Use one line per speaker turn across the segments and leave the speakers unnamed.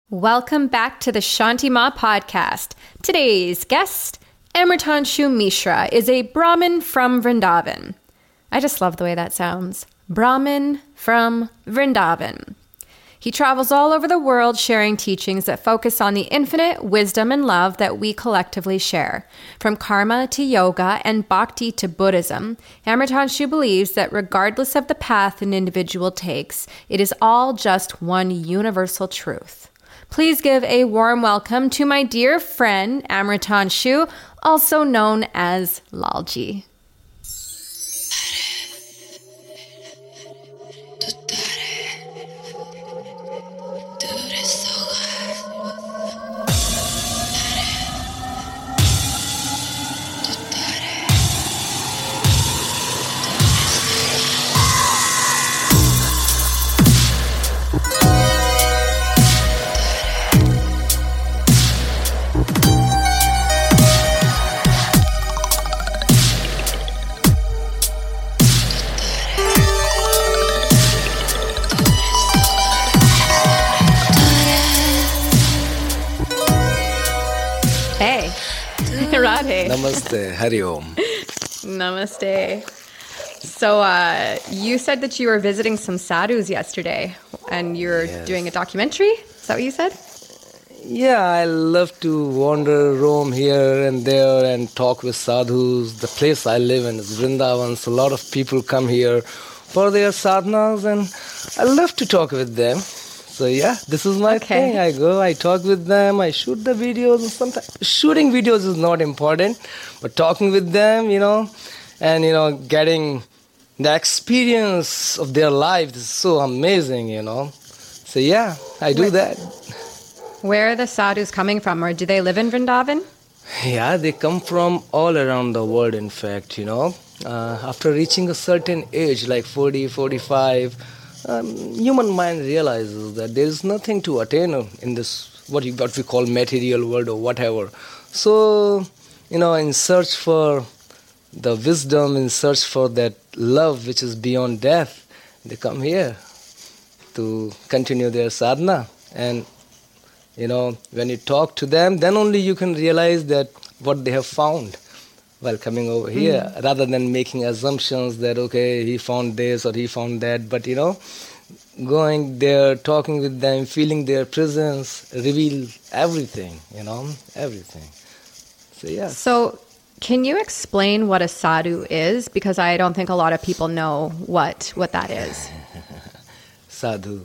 Welcome back to the Shanti Ma podcast. Today's guest, Amritanshu Mishra, is a Brahmin from Vrindavan. I just love the way that sounds. Brahmin from Vrindavan. He travels all over the world sharing teachings that focus on the infinite wisdom and love that we collectively share. From karma to yoga and bhakti to Buddhism, Amritanshu believes that regardless of the path an individual takes, it is all just one universal truth. Please give a warm welcome to my dear friend, Amritanshu, also known as Lalji. Radhe.
Namaste. Hari Om.
Namaste. So you said that you were visiting some sadhus yesterday and you're doing a documentary? Is that what you said?
Yeah, I love to wander, roam here and there and talk with sadhus. The place I live in is Vrindavan, so a lot of people come here for their sadhanas and I love to talk with them. So yeah, this is my thing. I go, I talk with them, I shoot the videos. And sometimes shooting videos is not important, but talking with them, and getting the experience of their life is so amazing, So yeah, I do that.
Where are the sadhus coming from, or do they live in Vrindavan?
Yeah, they come from all around the world, in fact, After reaching a certain age, like 40, 45, human mind realizes that there is nothing to attain in this, what we call material world or whatever. So, in search for the wisdom, in search for that love which is beyond death, they come here to continue their sadhana. And, when you talk to them, then only you can realize that what they have found while coming over here, rather than making assumptions that, okay, he found this or he found that. But, going there, talking with them, feeling their presence, reveal everything, everything. So, yeah.
So, can you explain what a sadhu is? Because I don't think a lot of people know what that is.
Sadhu.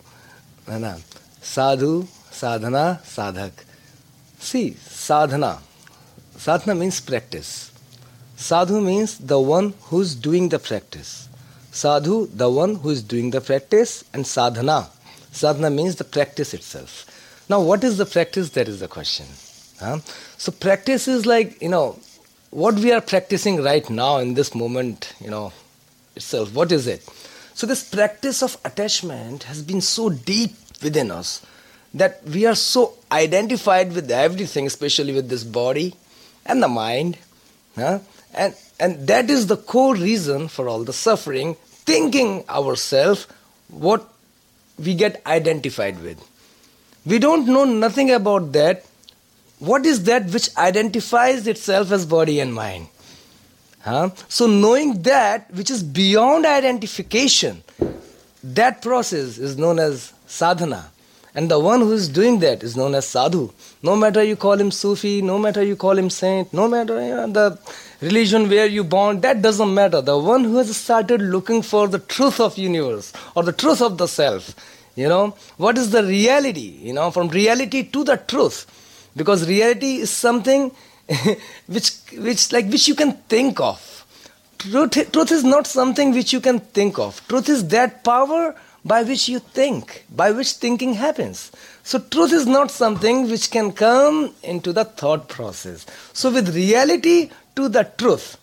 Sadhu, sadhana, sadhak. See, sadhana. Sadhana means practice. Sadhu means the one who's doing the practice. Sadhu, the one who is doing the practice, and sadhana. Sadhana means the practice itself. Now, what is the practice? That is the question. So practice is like, what we are practicing right now in this moment, itself. What is it? So this practice of attachment has been so deep within us that we are so identified with everything, especially with this body and the mind. And that is the core reason for all the suffering, thinking ourselves what we get identified with. We don't know nothing about that. What is that which identifies itself as body and mind? So knowing that which is beyond identification, that process is known as sadhana. And the one who is doing that is known as sadhu. No matter you call him Sufi, no matter you call him saint, no matter the religion where you born, that doesn't matter. The one who has started looking for the truth of universe or the truth of the self, what is the reality, from reality to the truth. Because reality is something which you can think of. Truth is not something which you can think of. Truth is that power by which you think, by which thinking happens. So truth is not something which can come into the thought process. So with reality to the truth,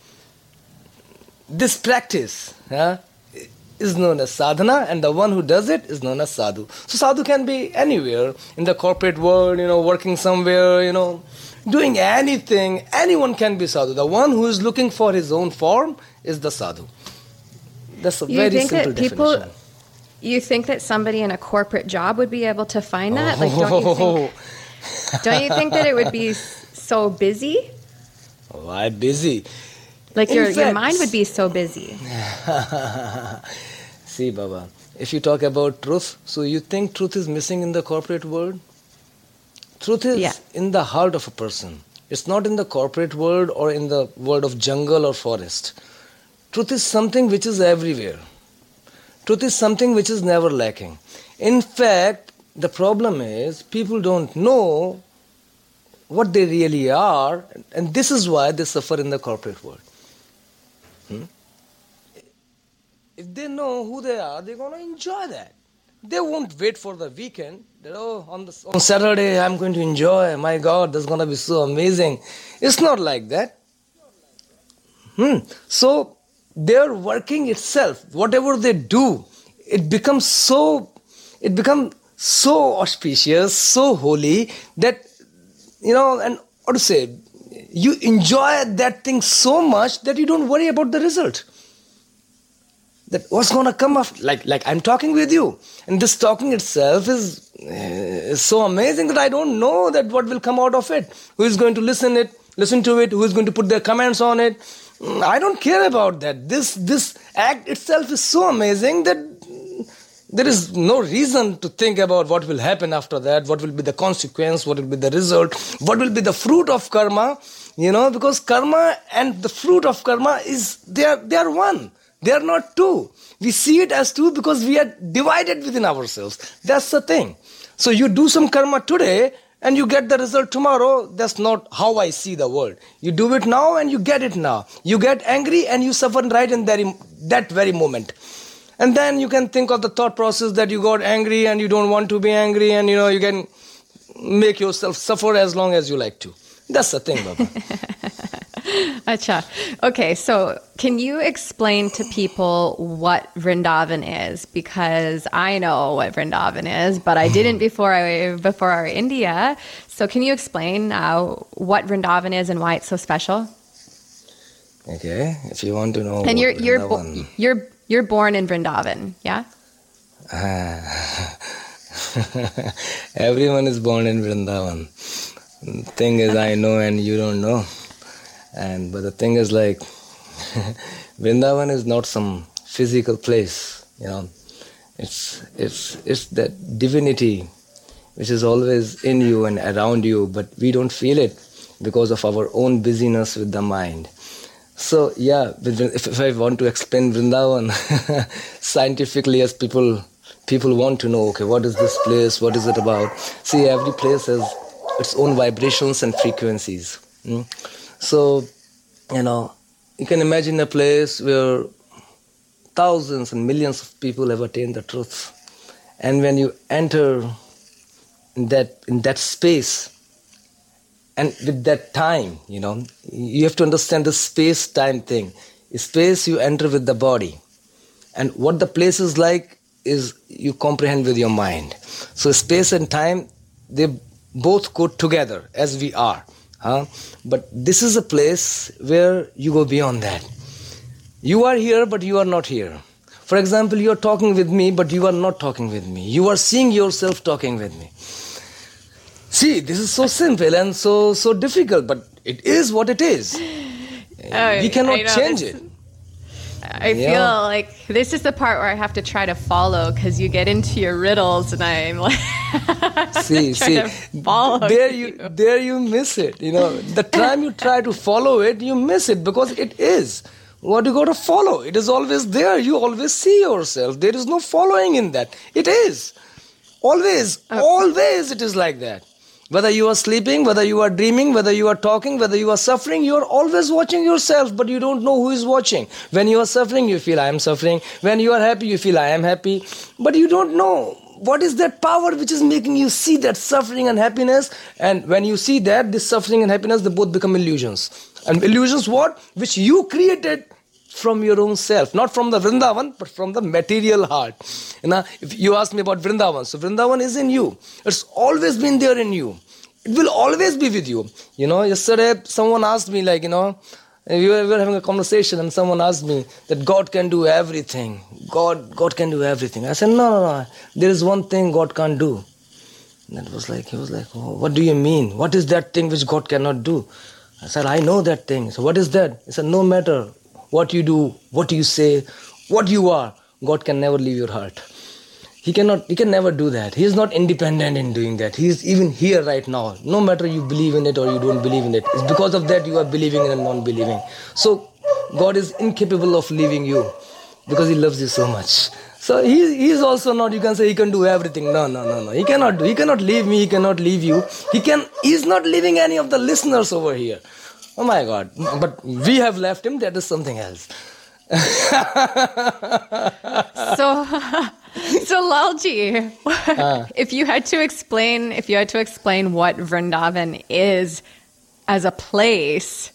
this practice is known as sadhana, and the one who does it is known as sadhu. So sadhu can be anywhere in the corporate world, working somewhere, doing anything. Anyone can be sadhu. The one who is looking for his own form is the sadhu. That's a very simple definition.
You think that somebody in a corporate job would be able to find that? Like, don't you think that it would be so busy?
Why busy?
Like your mind would be so busy.
See, Baba, if you talk about truth, so you think truth is missing in the corporate world? Truth is in the heart of a person. It's not in the corporate world or in the world of jungle or forest. Truth is something which is everywhere. Truth is something which is never lacking. In fact, the problem is people don't know what they really are, and this is why they suffer in the corporate world. If they know who they are, they're going to enjoy that. They won't wait for the weekend. That, on Saturday I'm going to enjoy. My God, that's going to be so amazing. It's not like that. So their working itself, whatever they do, it becomes so auspicious, so holy that, and what to say, you enjoy that thing so much that you don't worry about the result. That what's going to come after, like I'm talking with you, and this talking itself is so amazing that I don't know that what will come out of it. Who is going to listen to it? Who is going to put their comments on it? I don't care about that. This act itself is so amazing that there is no reason to think about what will happen after that, what will be the consequence, what will be the result, what will be the fruit of karma, because karma and the fruit of karma they are one. They are not two. We see it as two because we are divided within ourselves. That's the thing. So you do some karma today and you get the result tomorrow. That's not how I see the world. You do it now and you get it now. You get angry and you suffer right in that very moment. And then you can think of the thought process that you got angry and you don't want to be angry, and you can make yourself suffer as long as you like to. That's the thing, Baba.
Acha. Okay, so can you explain to people what Vrindavan is? Because I know what Vrindavan is, but I didn't before our India. So can you explain what Vrindavan is and why it's so special?
Okay, if you want to know.
And you're born in Vrindavan, yeah?
Everyone is born in Vrindavan. Thing is, I know and you don't know. But the thing is, like, Vrindavan is not some physical place, It's that divinity which is always in you and around you, but we don't feel it because of our own busyness with the mind. So, yeah, if I want to explain Vrindavan scientifically, as people want to know, okay, what is this place? What is it about? See, every place has its own vibrations and frequencies. So, you can imagine a place where thousands and millions of people have attained the truth. And when you enter in that space, and with that time, you have to understand the space-time thing. Space you enter with the body. And what the place is like is you comprehend with your mind. So space and time, they both go together as we are. But this is a place where you go beyond that. You are here, but you are not here. For example, you are talking with me, but you are not talking with me. You are seeing yourself talking with me. See, this is so simple and so difficult, but it is what it is. We cannot change it.
I feel like this is the part where I have to try to follow, because you get into your riddles and I'm like,
there you miss it. The time you try to follow it, you miss it, because it is what you got to follow. It is always there. You always see yourself. There is no following in that. It is always it is like that. Whether you are sleeping, whether you are dreaming, whether you are talking, whether you are suffering, you are always watching yourself, but you don't know who is watching. When you are suffering, you feel I am suffering. When you are happy, you feel I am happy. But you don't know what is that power which is making you see that suffering and happiness. And when you see that, this suffering and happiness, they both become illusions. And illusions what? Which you created from your own self, not from the Vrindavan, but from the material heart. If you ask me about Vrindavan, so Vrindavan is in you. It's always been there in you. It will always be with you. Yesterday someone asked me, We were having a conversation and someone asked me that God can do everything. God can do everything. I said, no. There is one thing God can't do. And he was like, oh, what do you mean? What is that thing which God cannot do? I said, I know that thing. So what is that? He said, no matter what you do, what you say, what you are, God can never leave your heart. He can never do that. He is not independent in doing that. He is even here right now. No matter you believe in it or you don't believe in it. It's because of that you are believing and non-believing. So God is incapable of leaving you because He loves you so much. So he is also not, you can say He can do everything. No. He cannot do. He cannot leave me. He cannot leave you. He is not leaving any of the listeners over here. Oh my God. But we have left Him. That is something else.
So Lalji, if you had to explain what Vrindavan is as a place,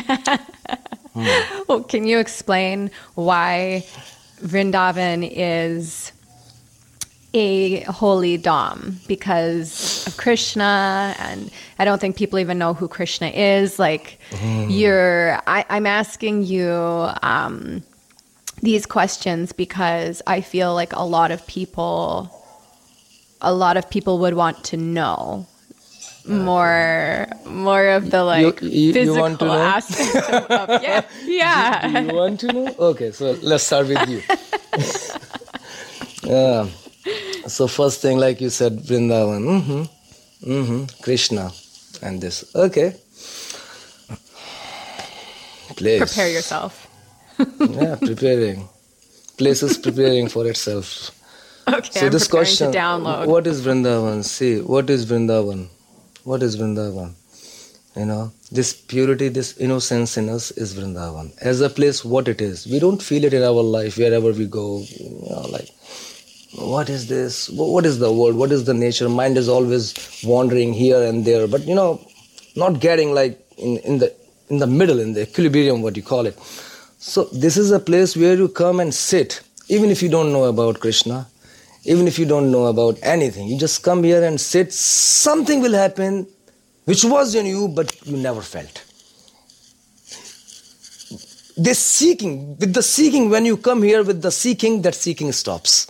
well, can you explain why Vrindavan is a holy dham? Because of Krishna, and I don't think people even know who Krishna is. Like, I'm asking you these questions because I feel like a lot of people would want to know more of the physical aspect of yeah.
You want to know? Okay, so let's start with you. So first thing, like you said, Vrindavan, Krishna, and this. Okay. Place.
Prepare yourself.
Yeah, preparing. Place is preparing for itself.
Okay,
so
I'm
this
preparing
question,
to download.
What is Vrindavan? See, what is Vrindavan? What is Vrindavan? You know, this purity, this innocence in us is Vrindavan. As a place, what it is. We don't feel it in our life, wherever we go. You know, like, what is this? What is the world? What is the nature? Mind is always wandering here and there. But, you know, not getting like in the middle, in the equilibrium, what you call it. So this is a place where you come and sit, even if you don't know about Krishna, even if you don't know about anything. You just come here and sit. Something will happen which was in you, but you never felt. This seeking, with the seeking, when you come here with the seeking, that seeking stops.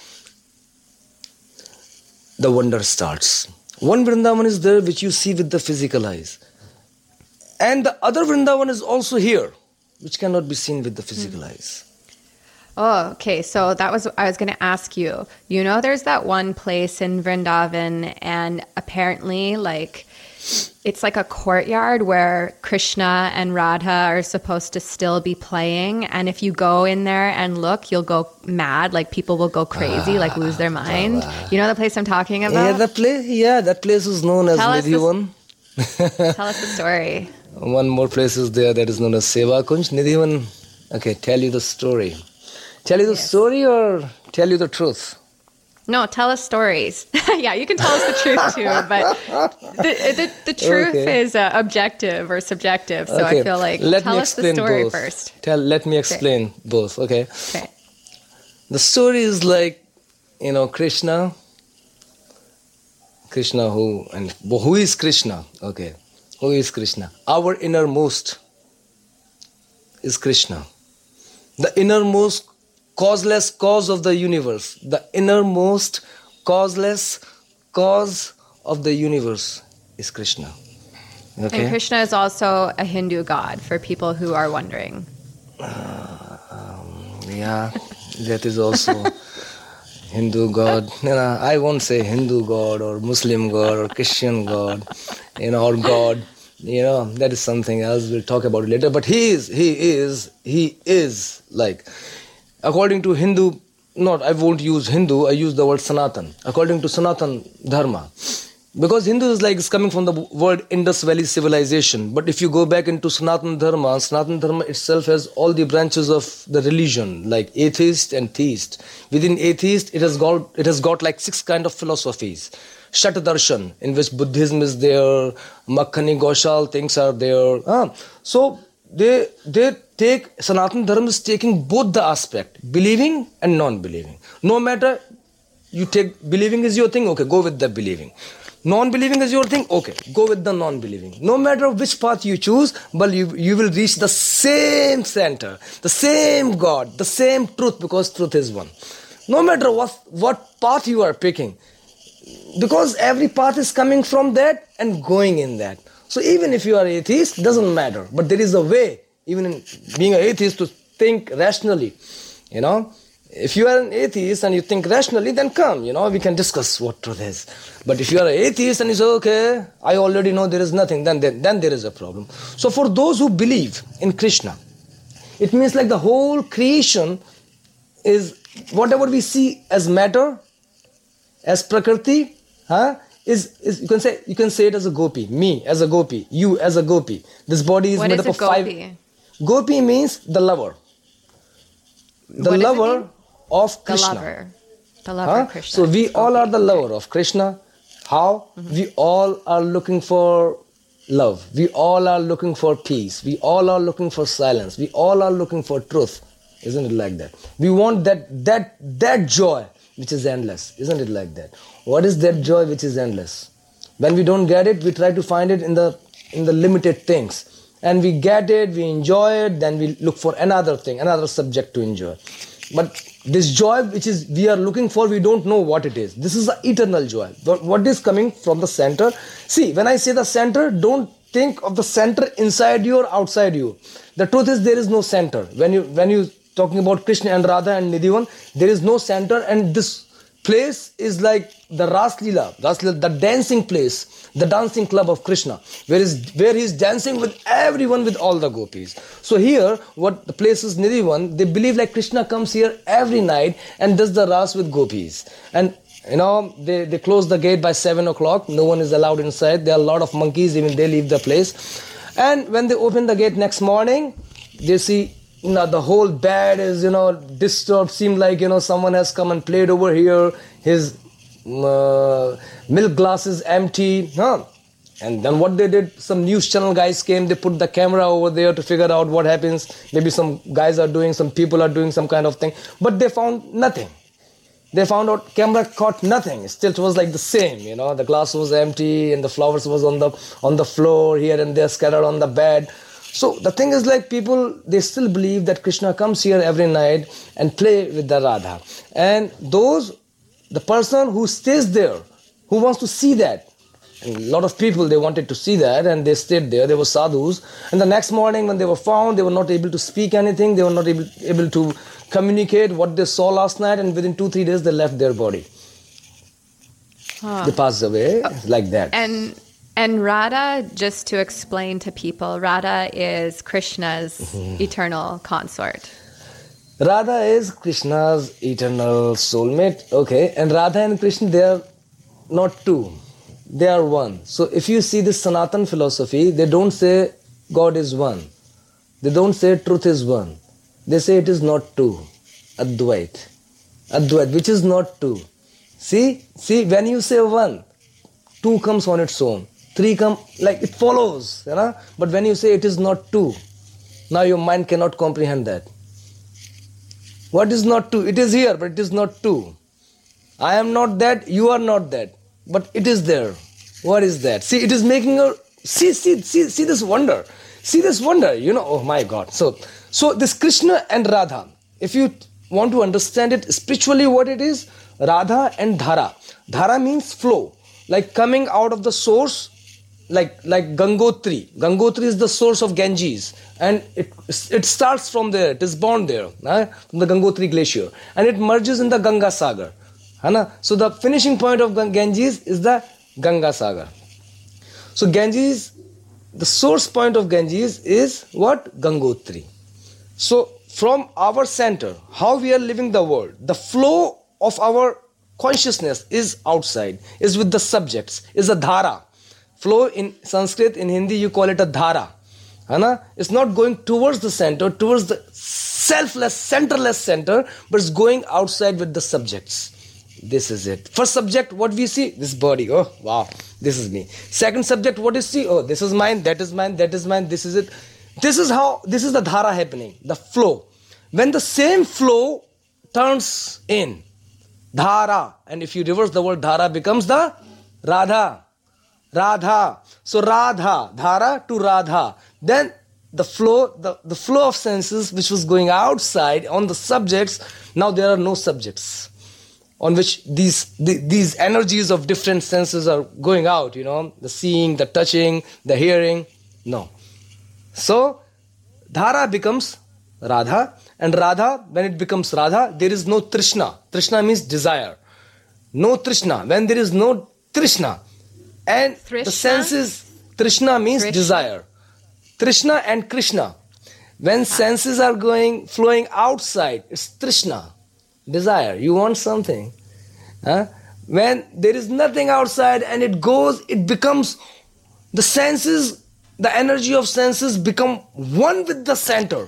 The wonder starts. One Vrindavan is there which you see with the physical eyes. And the other Vrindavan is also here, which cannot be seen with the physical eyes.
Oh, okay. So I was going to ask you, you know, there's that one place in Vrindavan, and apparently like it's like a courtyard where Krishna and Radha are supposed to still be playing. And if you go in there and look, you'll go mad. Like people will go crazy, like lose their mind. You know the place I'm talking about?
Yeah, that place is known as Nidhivan.
Tell us the story.
One more place is there that is known as Seva Kunj. Nidhivan, okay, tell you the story. Tell you the story or tell you the truth?
No, tell us stories. Yeah, you can tell us the truth too, but the truth is objective or subjective. So I feel like tell us the story
both.
First.
Let me explain both, okay? The story is like, you know, Krishna who is Krishna? Okay. Who is Krishna? Our innermost is Krishna. The innermost causeless cause of the universe. The innermost causeless cause of the universe is Krishna. Okay?
And Krishna is also a Hindu god, for people who are wondering.
Yeah, that is also Hindu god. You know, I won't say Hindu god or Muslim god or Christian god, you know, or God. You know, that is something else. We'll talk about it later. But he is like, according to Hindu, I won't use Hindu, I use the word Sanatan. According to Sanatan Dharma. Because Hindu is coming from the word Indus Valley civilization. But if you go back into Sanatan Dharma itself has all the branches of the religion, like atheist and theist. Within atheist, it has got like 6 kind of philosophies. Shat Darshan, in which Buddhism is there, Makhani Goshal things are there. So they take, Sanatan Dharma is taking both the aspect, believing and non-believing. No matter You take believing is your thing, okay, go with the believing. Non-believing is your thing, okay, go with the non-believing. No matter which path you choose, but you will reach the same center, the same God, the same truth, because truth is one. No matter what path you are picking, because every path is coming from that and going in that. So even if you are atheist, doesn't matter. But there is a way, even in being an atheist, to think rationally. You know, if you are an atheist and you think rationally, then come, we can discuss what truth is. But if you are an atheist and you say, okay, I already know there is nothing, then there is a problem. So for those who believe in Krishna, it means like the whole creation is whatever we see as matter, as Prakriti, is you can say it as a gopi, me as a gopi, you as a gopi. This body is made up of five. Gopi means the lover. The lover of Krishna.
The lover of Krishna.
So we all are the lover of Krishna. How? Mm-hmm. We all are looking for love. We all are looking for peace. We all are looking for silence. We all are looking for truth. Isn't it like that? We want that joy which is endless. Isn't it like that? What is that joy which is endless? When we don't get it, we try to find it in the limited things. And we get it, we enjoy it, then we look for another thing, another subject to enjoy. But this joy which is we are looking for, we don't know what it is. This is the eternal joy. But what is coming from the center? See, when I say the center, don't think of the center inside you or outside you. The truth is there is no center. When you talking about Krishna and Radha and Nidhivan, there is no center, and this place is like the Raslila, the dancing place, the dancing club of Krishna, where he is dancing with everyone, with all the gopis. So here, what the place is Nidhivan, they believe like Krishna comes here every night and does the ras with gopis. And they close the gate by 7 o'clock. No one is allowed inside. There are a lot of monkeys, even they leave the place. And when they open the gate next morning, they see the whole bed is, disturbed. Seems like, someone has come and played over here. His milk glass is empty. And then what they did, some news channel guys came. They put the camera over there to figure out what happens. Maybe some people are doing some kind of thing. But they found nothing. They found out camera caught nothing. Still, it was like the same. The glass was empty and the flowers was on the floor here and there, scattered on the bed. So the thing is like people, they still believe that Krishna comes here every night and play with the Radha. And the person who stays there, who wants to see that, and a lot of people, they wanted to see that and they stayed there. They were sadhus. And the next morning when they were found, they were not able to speak anything. They were not able to communicate what they saw last night. And within 2-3 days, they left their body. They passed away like that.
And Radha, just to explain to people, Radha is Krishna's eternal consort.
Radha is Krishna's eternal soulmate. Okay. And Radha and Krishna, they are not two. They are one. So if you see this Sanatan philosophy, they don't say God is one. They don't say truth is one. They say it is not two. Advait, which is not two. See, when you say one, two comes on its own. 3 come, like it follows, But when you say it is not two, now your mind cannot comprehend that. What is not two? It is here, but it is not two. I am not that, you are not that. But it is there. What is that? See, it is making a... See this wonder. See this wonder, oh my God. So this Krishna and Radha, if you want to understand it spiritually what it is, Radha and Dhara. Dhara means flow, like coming out of the source, like Gangotri. Gangotri is the source of Ganges, and it starts from there. It is born there, from the Gangotri glacier, and it merges in the Ganga Sagar. So the finishing point of Ganges is the Ganga Sagar. So Ganges, the source point of Ganges is what? Gangotri. So from our center, how we are living the world, the flow of our consciousness is outside, is with the subjects, is a dhara. Flow in Sanskrit, in Hindi you call it a dhara. It's not going towards the center, towards the selfless, centerless center, but it's going outside with the subjects. This is it. First subject, what we see? This body. Oh, wow. This is me. Second subject, what is see? Oh, this is mine, that is mine, that is mine, this is it. This is the dhara happening, the flow. When the same flow turns in, Dhara. And if you reverse the word Dhara, becomes the Radha. Radha. So Radha, Dhara to Radha. Then the flow of senses which was going outside on the subjects, now there are no subjects on which these energies of different senses are going out, the seeing, the touching, the hearing. No. So Dhara becomes Radha, and Radha, when it becomes Radha, there is no Trishna. Trishna means desire. No Trishna. When there is no Trishna, and
Trishna?
The senses, Trishna means
Krishna?
desire. Trishna and Krishna. When senses are flowing outside, it's Trishna, desire. You want something. When there is nothing outside and it becomes, the senses, the energy of senses become one with the center.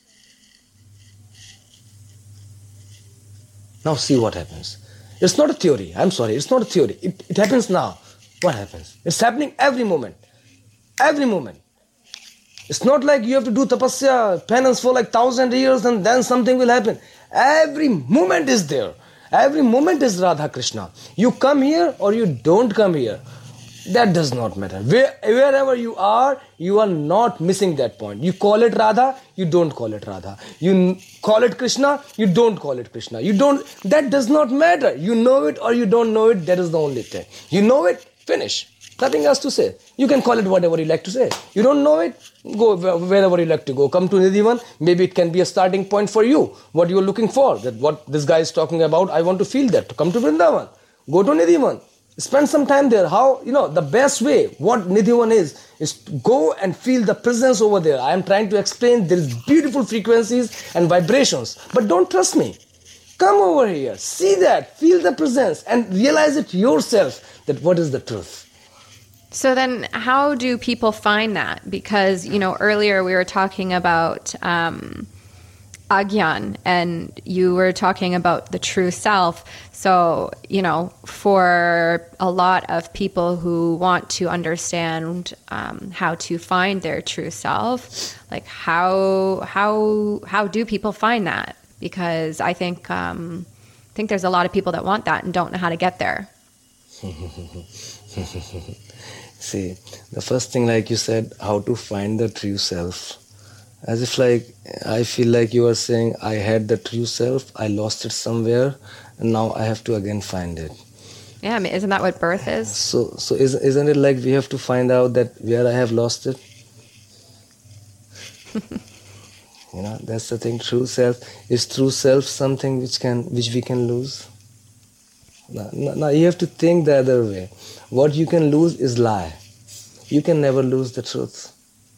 Now see what happens. It's not a theory. I'm sorry, it's not a theory. It happens now. What happens? It's happening every moment. Every moment. It's not like you have to do tapasya, penance for like 1,000 years and then something will happen. Every moment is there. Every moment is Radha Krishna. You come here or you don't come here. That does not matter. Wherever you are not missing that point. You call it Radha, you don't call it Radha. You call it Krishna, you don't call it Krishna. That does not matter. You know it or you don't know it, that is the only thing. You know it, finish. Nothing else to say. You can call it whatever you like to say. You don't know it, go wherever you like to go. Come to Nidhivan, maybe it can be a starting point for you. What you're looking for, that what this guy is talking about, I want to feel that. Come to Vrindavan, go to Nidhivan. Spend some time there. The best way, what Nidhivan is to go and feel the presence over there. I am trying to explain, there is beautiful frequencies and vibrations. But don't trust me. Come over here, see that, feel the presence and realize it yourself that what is the truth.
So then how do people find that? Because, earlier we were talking about Agyan, and you were talking about the true self. So, for a lot of people who want to understand how to find their true self, like how do people find that? Because I think there's a lot of people that want that and don't know how to get there.
See, the first thing, like you said, how to find the true self. As if I feel like you are saying, I had the true self, I lost it somewhere, and now I have to again find it.
Yeah, I mean, isn't that what birth is?
So isn't it like we have to find out that where I have lost it? That's the thing. True self. Is true self something which we can lose? No, you have to think the other way. What you can lose is lie. You can never lose the truth.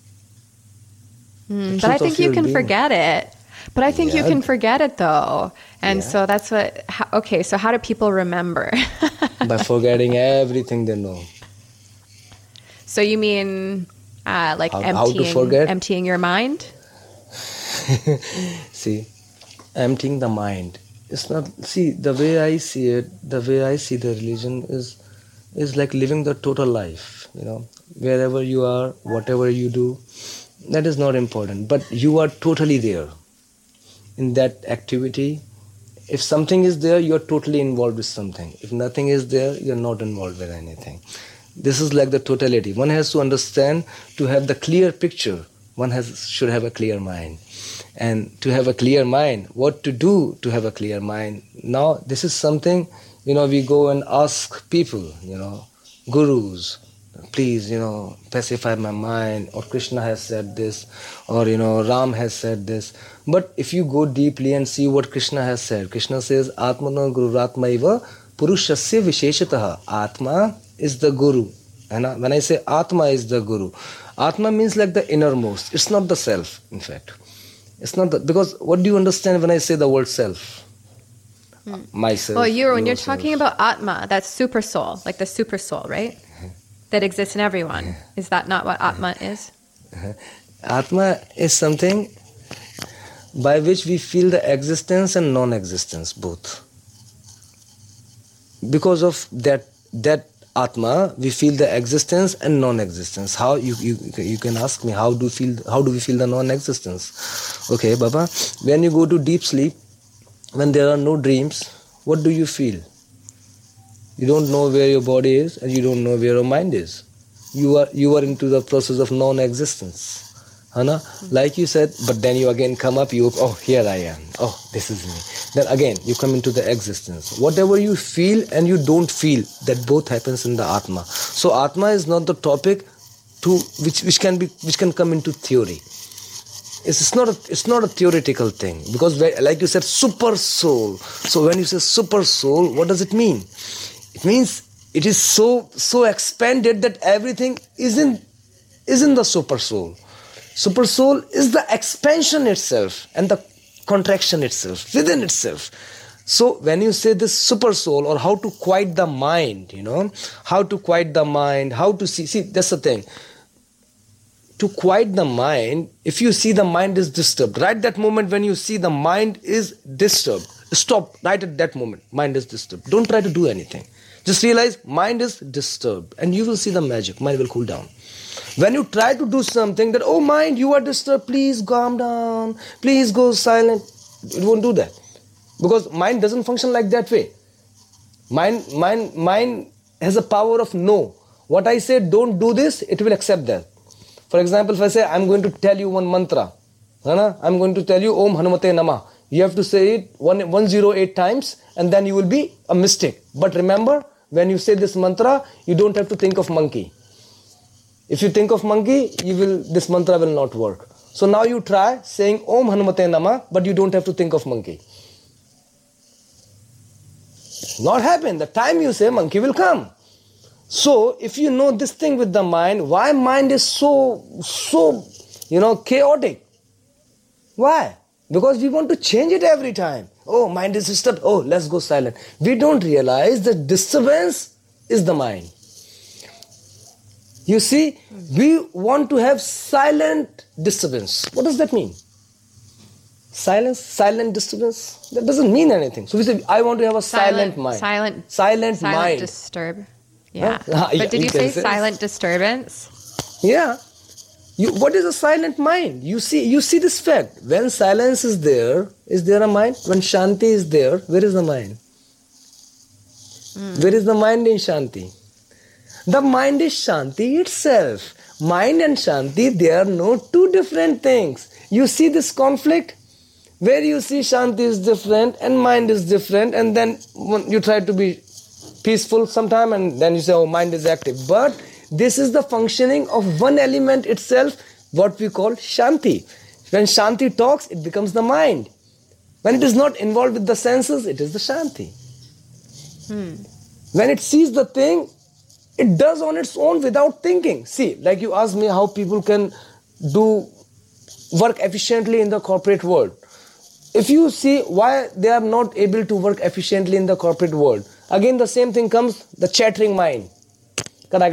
But I think you can forget it. But I think you can forget it though. And so that's so how do people remember?
By forgetting everything they know.
So you mean how to forget? Emptying your mind?
See, emptying the mind. It's not, the way I see it, the way I see the religion is like living the total life, wherever you are, whatever you do, that is not important, but you are totally there in that activity. If something is there, you're totally involved with something. If nothing is there, you're not involved with anything. This is like the totality. One has to understand, to have the clear picture, should have a clear mind. And to have a clear mind, what to do to have a clear mind. Now, this is something, we go and ask people, gurus, please, pacify my mind, or Krishna has said this, or, Ram has said this. But if you go deeply and see what Krishna has said, Krishna says, Atmano Gururatmaiva Purushasya Visheshataha. Atma is the Guru. And when I say Atma is the Guru, Atma means like the innermost. It's not the self, in fact. It's not because what do you understand when I say the word self? Myself.
Well, when you're talking about Atma, that's super soul, like the super soul, right? That exists in everyone. Is that not what Atma is?
Atma is something by which we feel the existence and non-existence both. Because of that Atma, we feel the existence and non-existence. How you can ask me, how do we feel the non-existence? Okay, Baba, when you go to deep sleep, when there are no dreams, what do you feel? You don't know where your body is and you don't know where your mind is. You are into the process of non-existence. Hana? Like you said, but then you again come up, here I am. Oh, this is me. Then again, you come into the existence. Whatever you feel and you don't feel, that both happens in the Atma. So Atma is not the topic to which can come into theory. It's not a theoretical thing, because like you said, super soul. So when you say super soul, what does it mean? It means it is so expanded that everything is in the super soul. Super soul is the expansion itself and the contraction itself, within itself. So when you say this super soul, or how to quiet the mind, how to quiet the mind, how to see, that's the thing. To quiet the mind, if you see the mind is disturbed, right that moment when you see the mind is disturbed, stop right at that moment. Mind is disturbed. Don't try to do anything. Just realize mind is disturbed and you will see the magic. Mind will cool down. When you try to do something that, oh mind, you are disturbed, please calm down, please go silent, it won't do that. Because mind doesn't function like that way. Mind has a power of no. What I say, don't do this, it will accept that. For example, if I say, I'm going to tell you one mantra, I'm going to tell you Om Hanumate Namah. You have to say it 108 times and then you will be a mistake. But remember, when you say this mantra, you don't have to think of monkey. If you think of monkey, this mantra will not work. So now you try saying Om Hanumate Namah, but you don't have to think of monkey. Not happen. The time you say, monkey will come. So if you know this thing with the mind, why mind is so chaotic? Why? Because we want to change it every time. Oh, mind is disturbed. Oh, let's go silent. We don't realize that disturbance is the mind. You see, we want to have silent disturbance. What does that mean? Silent disturbance? That doesn't mean anything. So we say, I want to have a silent mind. Silent mind.
Disturb. Yeah.
Huh?
But did you say silent disturbance?
Yeah. What is a silent mind? You see this fact. When silence is there a mind? When Shanti is there, where is the mind? Where is the mind in Shanti? The mind is Shanti itself. Mind and Shanti, they are no two different things. You see this conflict? Where you see Shanti is different and mind is different, and then you try to be peaceful sometime and then you say, oh, mind is active. But this is the functioning of one element itself, what we call Shanti. When Shanti talks, it becomes the mind. When it is not involved with the senses, it is the Shanti. When it sees the thing, it does on its own without thinking. See, like you asked me how people can do work efficiently in the corporate world. If you see why they are not able to work efficiently in the corporate world, again the same thing comes, the chattering mind. I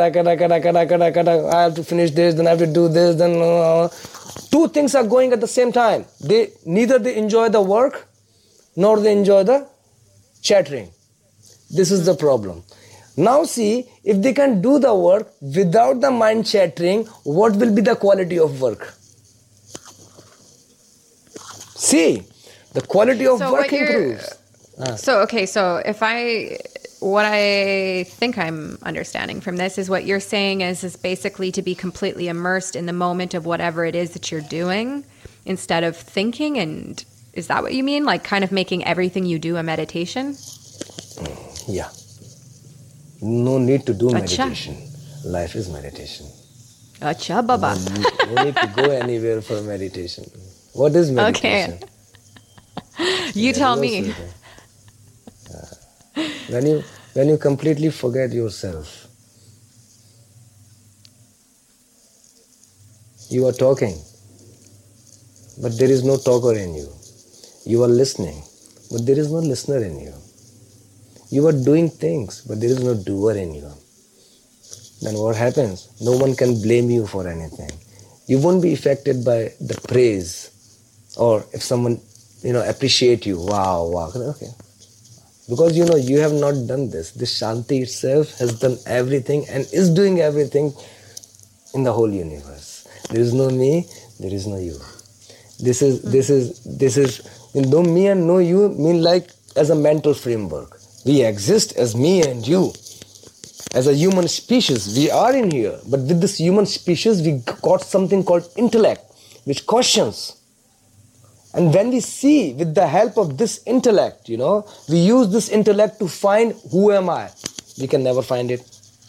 have to finish this, then I have to do this, then two things are going at the same time. Neither they enjoy the work, nor they enjoy the chattering. This is the problem. Now see, if they can do the work without the mind chattering, what will be the quality of work? See, the quality of work improves.
So what I think I'm understanding from this is what you're saying is basically to be completely immersed in the moment of whatever it is that you're doing instead of thinking. And is that what you mean? Like kind of making everything you do a meditation?
Yeah. No need to do meditation. Life is meditation.
Acha baba.
No need to go anywhere for meditation. What is meditation?
Okay. You tell me.
When you completely forget yourself, you are talking, but there is no talker in you. You are listening, but there is no listener in you. You are doing things, but there is no doer in you. Then what happens? No one can blame you for anything. You won't be affected by the praise, or if someone appreciate you. Wow. Okay. Because you have not done this. This Shanti itself has done everything and is doing everything in the whole universe. There is no me, there is no you. This is no me and no you mean like as a mental framework. We exist as me and you. As a human species, we are in here. But with this human species, we got something called intellect, which questions. And when we see with the help of this intellect, we use this intellect to find who am I. We can never find it.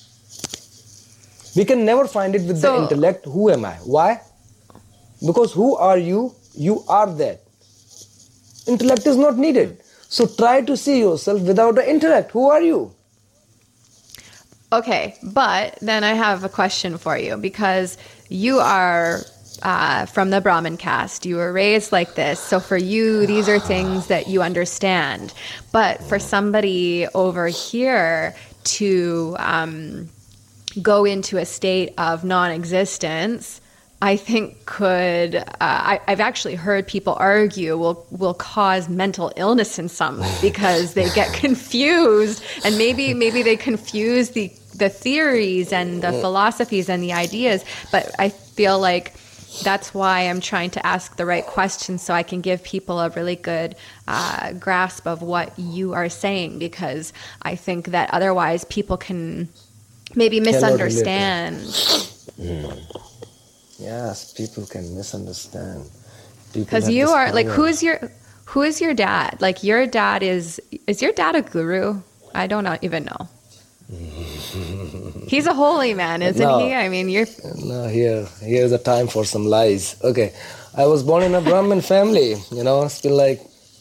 We can never find it with the intellect, who am I. Why? Because who are you? You are that. Intellect is not needed. So try to see yourself without the intellect. Who are you?
Okay, but then I have a question for you, because you are from the Brahmin caste. You were raised like this. So for you, these are things that you understand. But for somebody over here to go into a state of non-existence, I think I've actually heard people argue will cause mental illness in some, because they get confused, and maybe they confuse the theories and the philosophies and the ideas. But I feel like that's why I'm trying to ask the right questions, so I can give people a really good grasp of what you are saying, because I think that otherwise people can maybe misunderstand.
Yes, people can misunderstand.
Because you are like, who is your dad? Like, your dad is your dad a guru? I don't even know. He's a holy man, isn't he? I mean,
No, here's a time for some lies. Okay, I was born in a Brahmin family. It's been like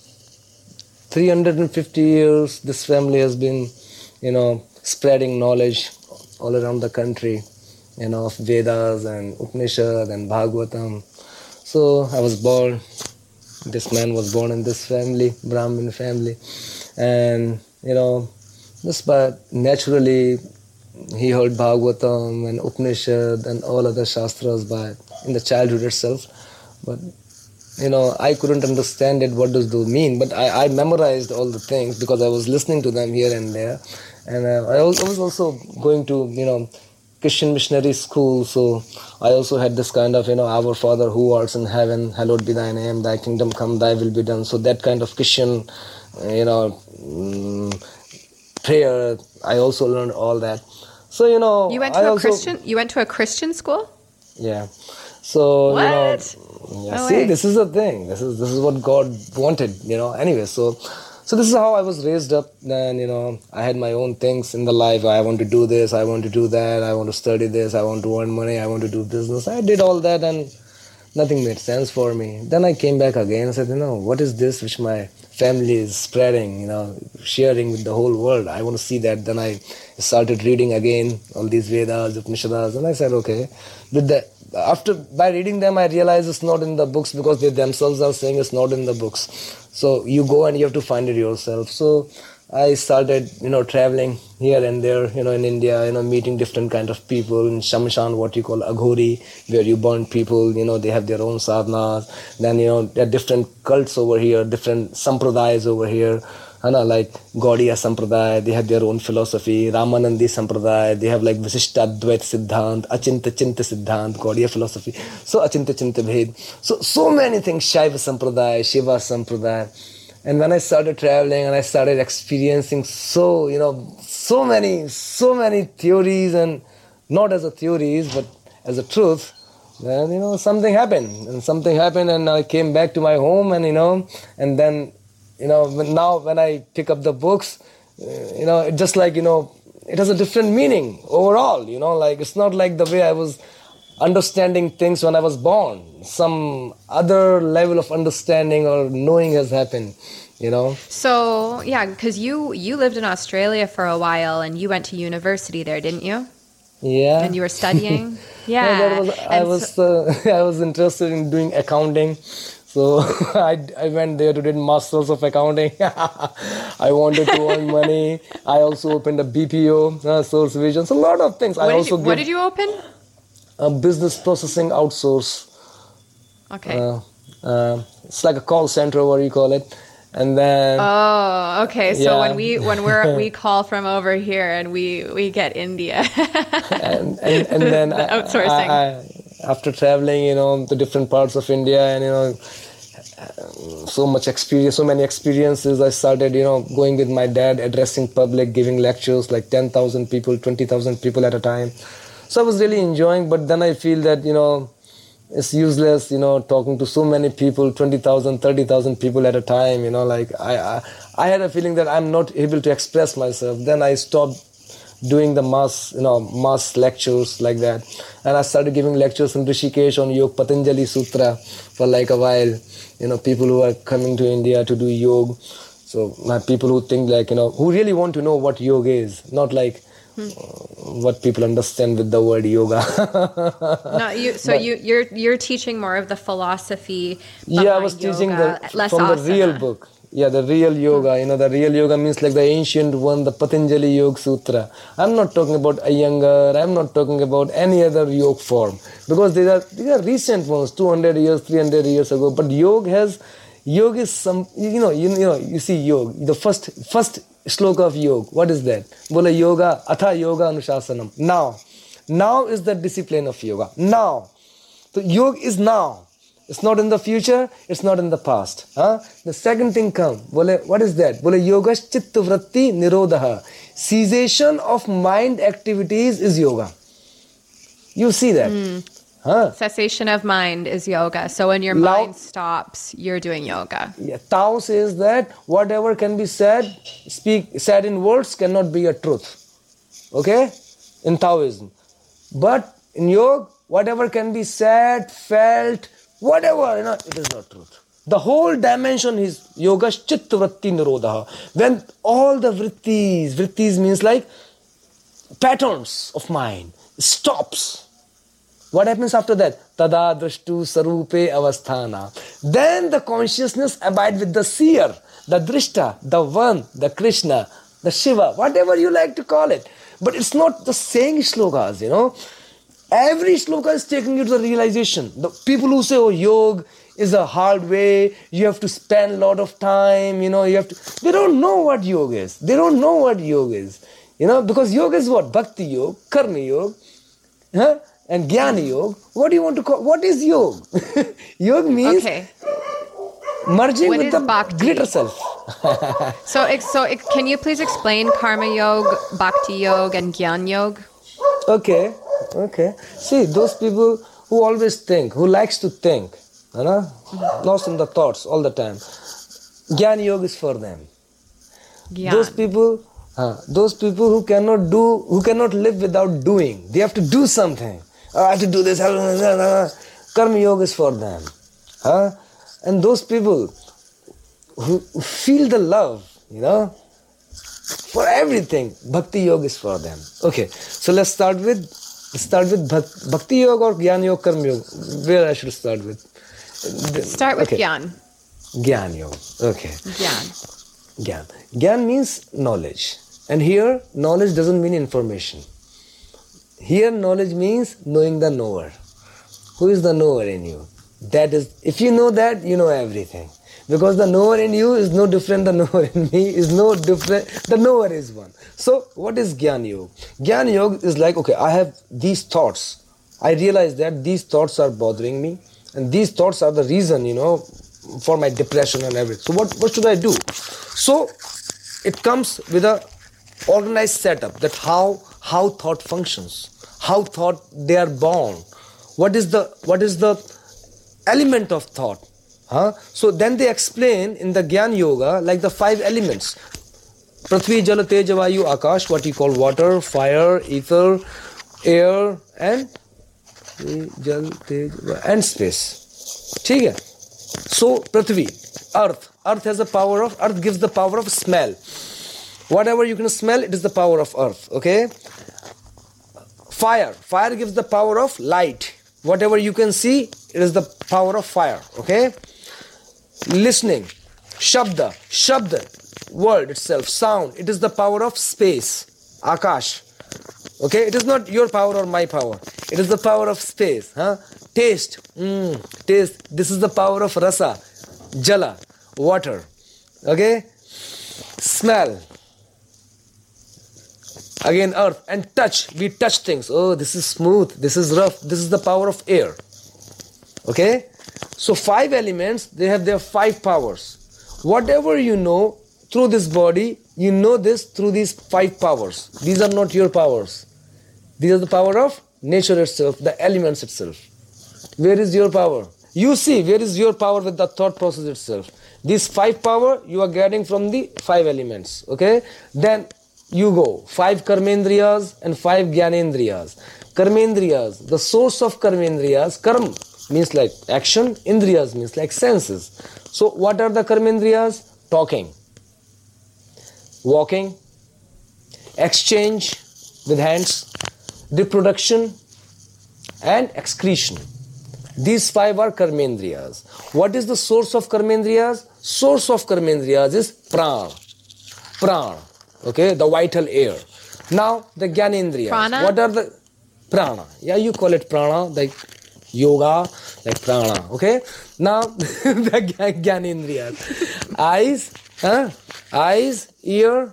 350 years. This family has been, spreading knowledge all around the country. Of Vedas and Upanishad and Bhagavatam. So I was born, this man was born in this family, Brahmin family. And, just by naturally, he heard Bhagavatam and Upanishad and all other Shastras in the childhood itself. But, I couldn't understand it, what does those mean? But I memorized all the things because I was listening to them here and there. And I was also going to, Christian missionary school, so I also had this kind of, Our Father who art in heaven, hallowed be thy name, thy kingdom come, thy will be done. So that kind of Christian, prayer, I also learned all that. So,
You went to a Christian school?
Yeah. So,
what?
No see, way. This is the thing. This is what God wanted, Anyway, so this is how I was raised up. Then, I had my own things in the life. I want to do this, I want to do that, I want to study this, I want to earn money, I want to do business. I did all that and nothing made sense for me. Then I came back again and said, what is this which my family is spreading, sharing with the whole world? I want to see that. Then I started reading again all these Vedas, Upanishads, and I said, okay. By reading them, I realized it's not in the books, because they themselves are saying it's not in the books. So you go and you have to find it yourself. So I started, traveling here and there, in India, meeting different kind of people in Shamshan, what you call Aghori, where you burn people, they have their own sadhanas. Then, there are different cults over here, different sampradayas over here. Like Gaudiya Sampradaya, they have their own philosophy. Ramanandi Sampradaya, they have like Visishta Advait Siddhant, Achinta Chinta Siddhant, Gaudiya philosophy. So Achinta Chinta Bhed. So many things, Shaiva Sampradaya, Shiva Sampradaya. And when I started traveling and I started experiencing so many theories, and not as a theories, but as a truth, then, something happened. And I came back to my home and, and then, now when I pick up the books, it's just like, it has a different meaning overall, like it's not like the way I was understanding things when I was born. Some other level of understanding or knowing has happened, So,
yeah, because you lived in Australia for a while and you went to university there, didn't you?
Yeah.
And you were studying? Yeah.
I was interested in doing accounting. So I went there to do masters of accounting. I wanted to earn money. I also opened a BPO, Source Vision. So a lot of things.
What did you open?
A business processing outsource.
Okay.
It's like a call center, what do you call it? And then.
Oh, okay. So when we call from over here and we get India.
and then
outsourcing.
After traveling, to different parts of India and, so much experience, so many experiences. I started, going with my dad, addressing public, giving lectures like 10,000 people, 20,000 people at a time. So I was really enjoying, but then I feel that, it's useless, talking to so many people, 20,000, 30,000 people at a time, like I had a feeling that I'm not able to express myself. Then I stopped doing the mass lectures like that. And I started giving lectures in Rishikesh on Yoga Patanjali Sutra for like a while. People who are coming to India to do yoga. So people who think like, who really want to know what yoga is, not like what people understand with the word yoga.
No, you're teaching more of the philosophy behind
I was teaching
less
from
asana.
the real book. Yeah, the real yoga. The real yoga means like the ancient one, the Patanjali Yoga Sutra. I'm not talking about Iyengar. I'm not talking about any other yoga form, because these are recent ones, 200 years, 300 years ago. But yoga is some, you see yoga, the first shloka of yoga. What is that? Bola yoga, atha yoga anuशासनम. Now is the discipline of yoga. Now. So yoga is now. It's not in the future, it's not in the past. The second thing comes. What is that? Yoga chitta vritti nirodha. Cessation of mind activities is yoga. You see that?
Cessation of mind is yoga. So when your mind stops, you're doing yoga.
Yeah, Tao says that whatever can be said in words cannot be a truth. Okay? In Taoism. But in yoga, whatever can be said, felt, whatever, it is not truth. The whole dimension is yoga chitta vritti nirodha. When all the vrittis means like patterns of mind, stops. What happens after that? Tada drashtu sarupe avasthana. Then the consciousness abide with the seer, the drishta, the one, the Krishna, the Shiva, whatever you like to call it. But it's not the saying shlokas, Every shloka is taking you to the realization. The people who say, yoga is a hard way, you have to spend a lot of time, they don't know what yoga is. They don't know what yoga is. Because yoga is what? Bhakti yoga, karma yoga, and jnana yoga. What do you want to call? What is yoga? Yoga means merging with the bhakti? Greater self.
So can you please explain karma yoga, bhakti yoga, and jnana yoga?
Okay. See, those people who always think, who likes to think, lost in the thoughts all the time. Jnana yoga is for them. Those people who cannot live without doing. They have to do something. I have to do this. Karma yoga is for them. And those people who feel the love, for everything, bhakti yoga is for them. Okay, so let's start with bhakti yoga or jnana yoga, karma yoga. Where I should start with?
Start with jnana.
Jnana yoga. Okay. Jnana. Jnana means knowledge. And here, knowledge doesn't mean information. Here, knowledge means knowing the knower. Who is the knower in you? That is, if you know that, you know everything. Because the knower in you is no different, the knower in me is no different, the knower is one. So, what is Jnana Yoga? Jnana Yoga is like, okay, I have these thoughts. I realize that these thoughts are bothering me, and these thoughts are the reason, for my depression and everything. So, what should I do? So, it comes with a organized setup that how thought functions, how thought they are born, what is the element of thought. So then they explain in the Jnana Yoga like the 5 elements. Prithvi, Jala, Teja, Vayu, Akash, what you call water, fire, ether, air, and space. Okay? So Prithvi, earth has the power of, earth gives the power of smell. Whatever you can smell, it is the power of earth. Okay? Fire gives the power of light. Whatever you can see, it is the power of fire. Okay? Listening, shabda, word itself, sound, it is the power of space, akash. Okay, it is not your power or my power, it is the power of space. Taste, this is the power of rasa, jala, water. Okay, smell, again earth. And touch, we touch things. Oh, this is smooth, this is rough, this is the power of air. Okay, So 5 elements, they have their 5 powers. Whatever you know through this body, you know this through these 5 powers. These are not your powers. These are the power of nature itself, the elements itself. Where is your power? You see, where is your power with the thought process itself? This 5 power you are getting from the 5 elements. Okay? Then you go 5 karmendriyas and 5 gyanendriyas. Karmendriyas, the source of karmendriyas, karm means like action, indriyas means like senses. So what are the karmendriyas? Talking, walking, exchange with hands, reproduction and excretion. These 5 are karmendriyas. What is the source of karmendriyas? Source of karmendriyas is prana. Prana. Okay, the vital air. Now the gyanendriyas.
Prana?
What are the prana? Yeah, you call it prana, like yoga, like prana. Okay. Now the gyanendriyas. Eyes, ear,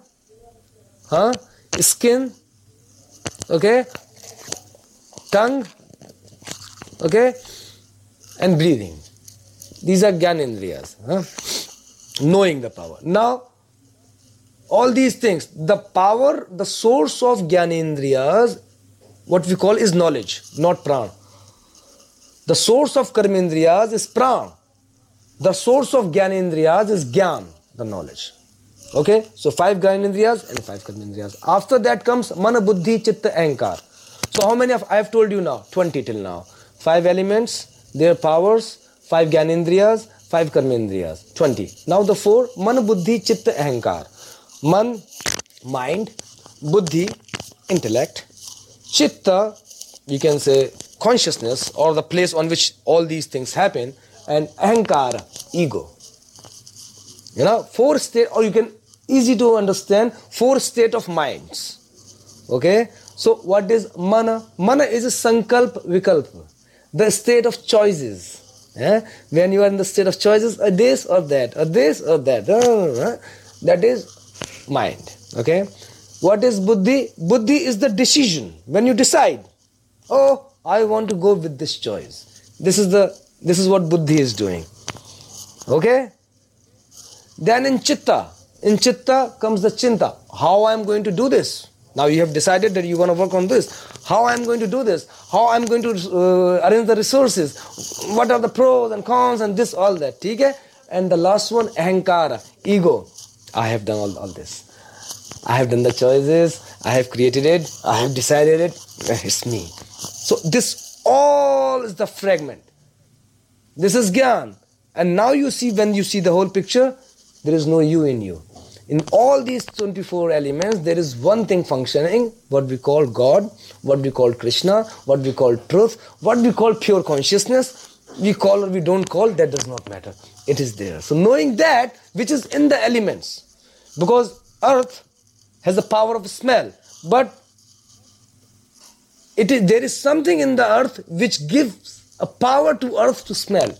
skin. Okay. Tongue. Okay. And breathing. These are gyanendriyas. Knowing the power. Now, all these things, the power, the source of gyanendriyas, what we call is knowledge, not prana. The source of karmendriyas is prana. The source of gyanendriyas is gyan, the knowledge. Okay, so 5 gyanendriyas and 5 karmendriyas. After that comes mana, buddhi, chitta, ahankar. So how many I have told you now? 20 till now. 5 elements, their powers, 5 gyanendriyas, 5 karmendriyas, 20. Now the 4, mana, buddhi, chitta, ahankar. Man, mind, buddhi, intellect, chitta, you can say consciousness or the place on which all these things happen, and ahankara, ego. 4 state, or you can easy to understand 4 state of minds. Okay, so what is mana? Mana is a sankalp vikalpa, the state of choices. When you are in the state of choices, or this or that, or this or that, that is mind. Okay, what is buddhi? Buddhi is the decision. When you decide, oh, I want to go with this choice. This is what buddhi is doing. Okay. Then in chitta comes the chinta. How I am going to do this? Now you have decided that you want to work on this. How I am going to do this? How I am going to arrange the resources? What are the pros and cons and this, all that. Okay? And the last one, ahankara, ego. I have done all this. I have done the choices. I have created it. I have decided it. It's me. So this all is the fragment. This is Gyan. And now you see, when you see the whole picture, there is no you in you. In all these 24 elements, there is one thing functioning, what we call God, what we call Krishna, what we call truth, what we call pure consciousness. We call or we don't call, that does not matter. It is there. So knowing that, which is in the elements, because earth has the power of smell, but there is something in the earth which gives a power to earth to smell.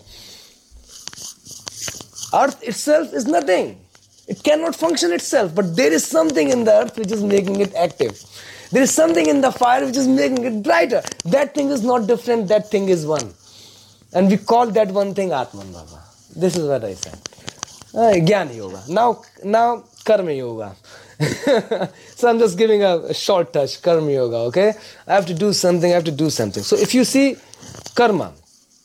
Earth itself is nothing. It cannot function itself, but there is something in the earth which is making it active. There is something in the fire which is making it brighter. That thing is not different, that thing is one. And we call that one thing Atman Baba. This is what I said. Jnana Yoga. Now Karma Yoga. So I'm just giving a short touch, Karma Yoga, okay? I have to do something. So if you see karma,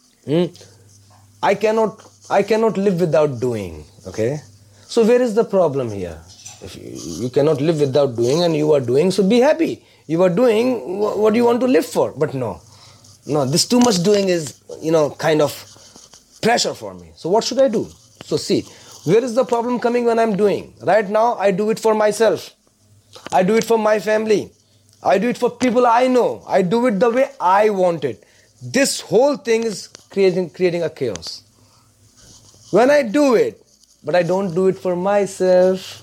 I cannot live without doing, okay? So where is the problem here? If you cannot live without doing and you are doing, so be happy. You are doing what you want to live for. But no, this too much doing is, kind of pressure for me. So what should I do? So see, where is the problem coming when I'm doing? Right now, I do it for myself. I do it for my family. I do it for people I know. I do it the way I want it. This whole thing is creating a chaos. When I do it, but I don't do it for myself.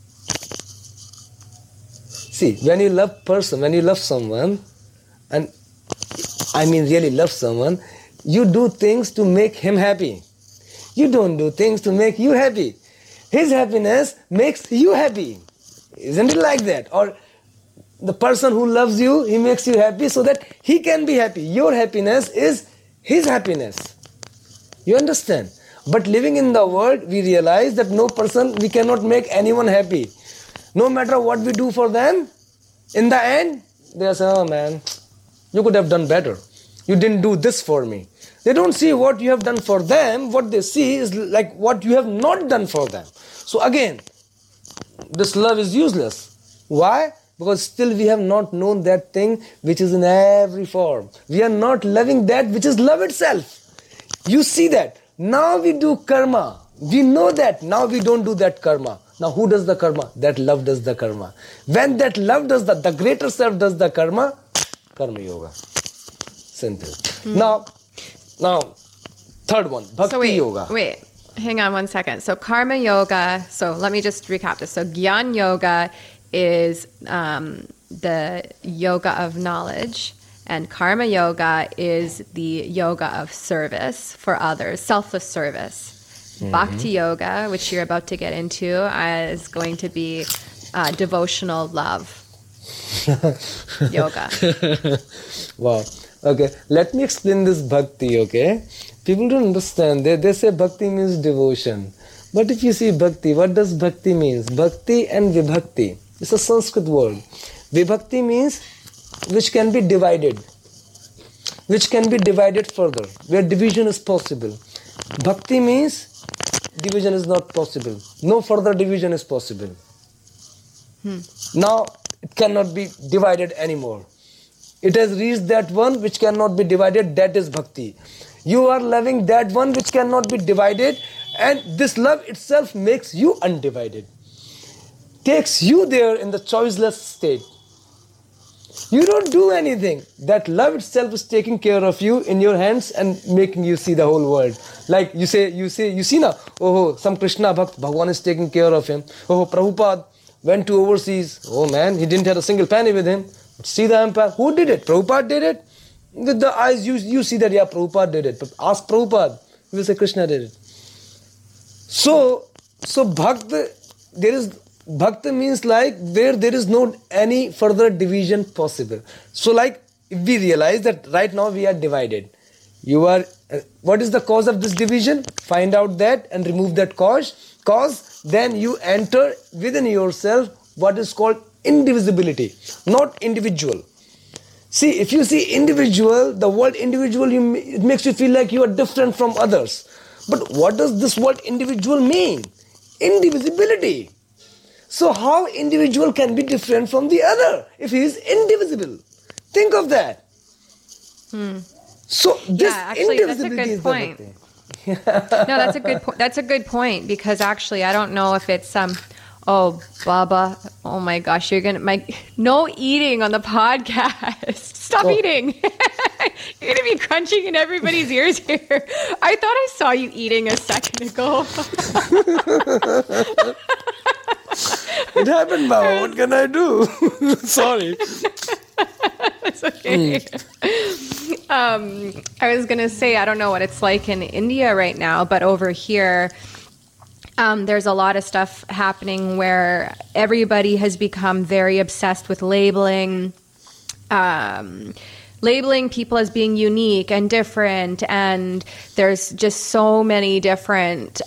See, when you love someone, and I mean really love someone, you do things to make him happy. You don't do things to make you happy. His happiness makes you happy. Isn't it like that? Or the person who loves you, he makes you happy so that he can be happy. Your happiness is his happiness. You understand? But living in the world, we realize that we cannot make anyone happy. No matter what we do for them, in the end, they say, oh man, you could have done better. You didn't do this for me. They don't see what you have done for them. What they see is like what you have not done for them. So again, this love is useless. Why? Because still we have not known that thing which is in every form. We are not loving that which is love itself. You see that. Now we do karma. We know that. Now we don't do that karma. Now who does the karma? That love does the karma. When that love does the greater self does the karma yoga. Simple. Now, third one, bhakti yoga.
Wait, hang on one second. So karma yoga, so let me just recap this. So Gyan yoga is the yoga of knowledge, and karma yoga is the yoga of service for others, selfless service. Bhakti yoga, which you're about to get into, is going to be devotional love yoga.
Wow. Okay, let me explain this bhakti, okay? People don't understand. They say bhakti means devotion. But if you see bhakti, what does bhakti means? Bhakti and vibhakti. It's a Sanskrit word. Vibhakti means which can be divided. Which can be divided further, where division is possible. Bhakti means division is not possible. No further division is possible. Now, it cannot be divided anymore. It has reached that one which cannot be divided, that is bhakti. You are loving that one which cannot be divided, and this love itself makes you undivided. Takes you there in the choiceless state. You don't do anything. That love itself is taking care of you in your hands and making you see the whole world. Like you see now, oh, some Krishna Bhakt, Bhagwan is taking care of him. Oh, Prabhupada went to overseas. Oh man, he didn't have a single penny with him. See the empire. Who did it? Prabhupada did it? With the eyes, you see that, yeah, Prabhupada did it. But ask Prabhupada. He will say Krishna did it. So Bhakti means like where there is no any further division possible. So like if we realize that right now we are divided. What is the cause of this division? Find out that and remove that cause. Then you enter within yourself what is called indivisibility, not individual. See, if you see individual, the word individual, it makes you feel like you are different from others. But what does this word individual mean? Indivisibility. So how individual can be different from the other if he is indivisible? Think of that. So this indivisibility is the thing.
No, that's a good point. That's a good point, because actually I don't know if it's oh, Baba, oh my gosh, no eating on the podcast. Stop eating. You're going to be crunching in everybody's ears here. I thought I saw you eating a second ago.
It happened, Baba. What can I do? Sorry.
It's okay. I was going to say, I don't know what it's like in India right now, but over here, there's a lot of stuff happening where everybody has become very obsessed with labeling people as being unique and different. And there's just so many different,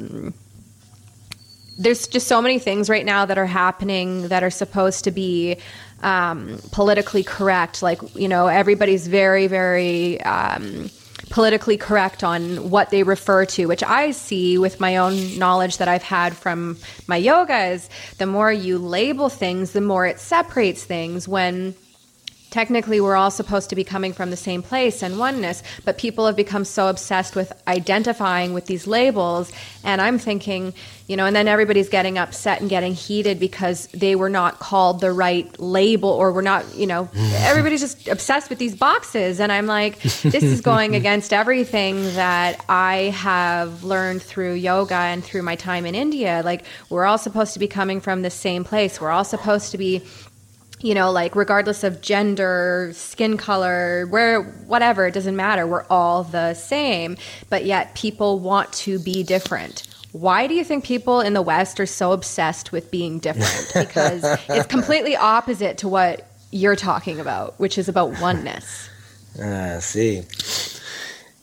there's just so many things right now that are happening that are supposed to be politically correct. Like, everybody's very, very politically correct on what they refer to, which I see with my own knowledge that I've had from my yoga is the more you label things, the more it separates things, when technically we're all supposed to be coming from the same place and oneness, but people have become so obsessed with identifying with these labels. And I'm thinking, and then everybody's getting upset and getting heated because they were not called the right label, or we're not, everybody's just obsessed with these boxes. And I'm like, this is going against everything that I have learned through yoga and through my time in India. Like, we're all supposed to be coming from the same place. We're all supposed to be, regardless of gender, skin color, whatever, it doesn't matter. We're all the same, but yet people want to be different. Why do you think people in the West are so obsessed with being different? Because it's completely opposite to what you're talking about, which is about oneness.
See.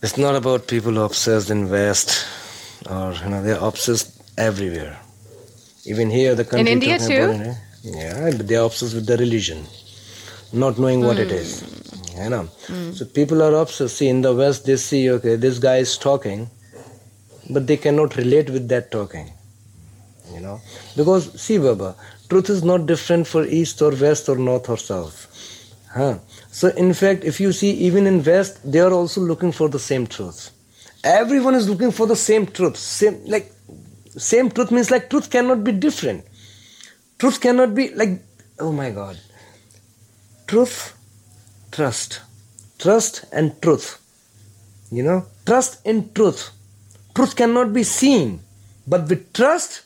It's not about people obsessed in West, or they're obsessed everywhere. Even here, the country.
In India too?
Yeah, but they're obsessed with the religion, not knowing what it is. So people are obsessed. See, in the West, they see, okay, this guy is talking, but they cannot relate with that talking. Because, see, Baba, truth is not different for East or West or North or South. So, in fact, if you see, even in West, they are also looking for the same truth. Everyone is looking for the same truth. Same truth means like truth cannot be different. Truth cannot be like, oh my God. Truth, trust. Trust and truth. Trust in truth. Truth cannot be seen. But with trust,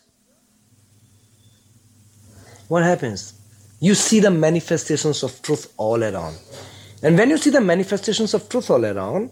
what happens? You see the manifestations of truth all around. And when you see the manifestations of truth all around,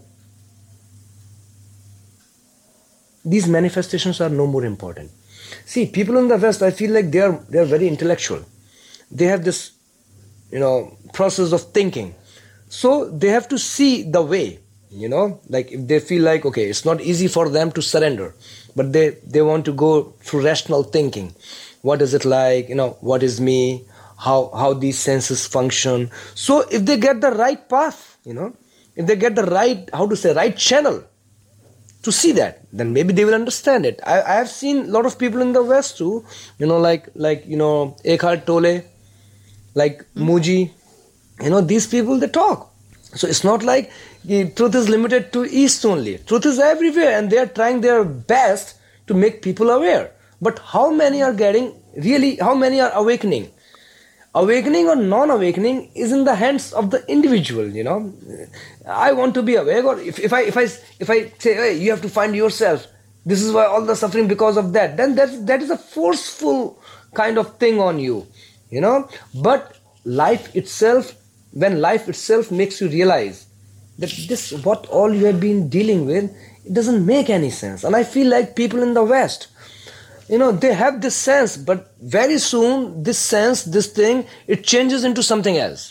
these manifestations are no more important. See, people in the West, I feel like they are very intellectual. They have this, process of thinking. So they have to see the way, like if they feel like, okay, it's not easy for them to surrender, but they want to go through rational thinking. What is it like? What is me? How these senses function. So if they get the right path, if they get the right channel to see that, then maybe they will understand it. I have seen a lot of people in the West too, like Eckhart Tolle, like Muji, these people, they talk. So it's not like the truth is limited to East only. Truth is everywhere, and they are trying their best to make people aware. But how many are awakening? Awakening or non-awakening is in the hands of the individual, I want to be awake, or if I say, hey, you have to find yourself, this is why all the suffering because of that, then that is a forceful kind of thing on you, But life itself, when life itself makes you realize that this, what all you have been dealing with, it doesn't make any sense. And I feel like people in the West, they have this sense, but very soon this sense, this thing, it changes into something else.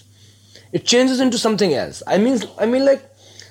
I mean like,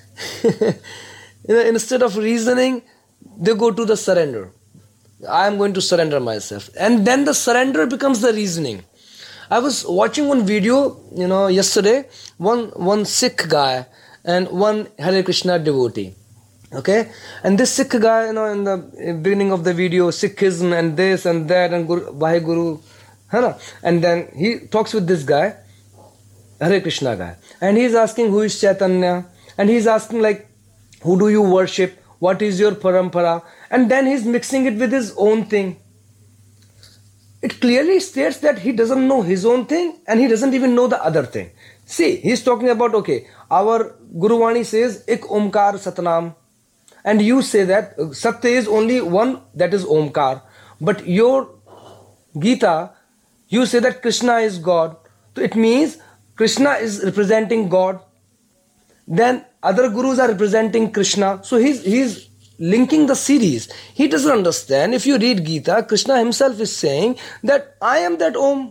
instead of reasoning, they go to the surrender. I am going to surrender myself. And then the surrender becomes the reasoning. I was watching one video, yesterday, one Sikh guy and one Hare Krishna devotee. Okay, and this Sikh guy, in the beginning of the video, Sikhism and this and that and Vaheguru, and then he talks with this guy, Hare Krishna guy, and he's asking who is Chaitanya, and he's asking like, who do you worship, what is your parampara, and then he's mixing it with his own thing. It clearly states that he doesn't know his own thing and he doesn't even know the other thing. See, he's talking about, okay, our Guru Vani says, Ik Omkar Satnam. And you say that Satya is only one, that is Omkar. But your Gita, you say that Krishna is God. So it means Krishna is representing God. Then other gurus are representing Krishna. So he's linking the series. He doesn't understand. If you read Gita, Krishna himself is saying that I am that Om.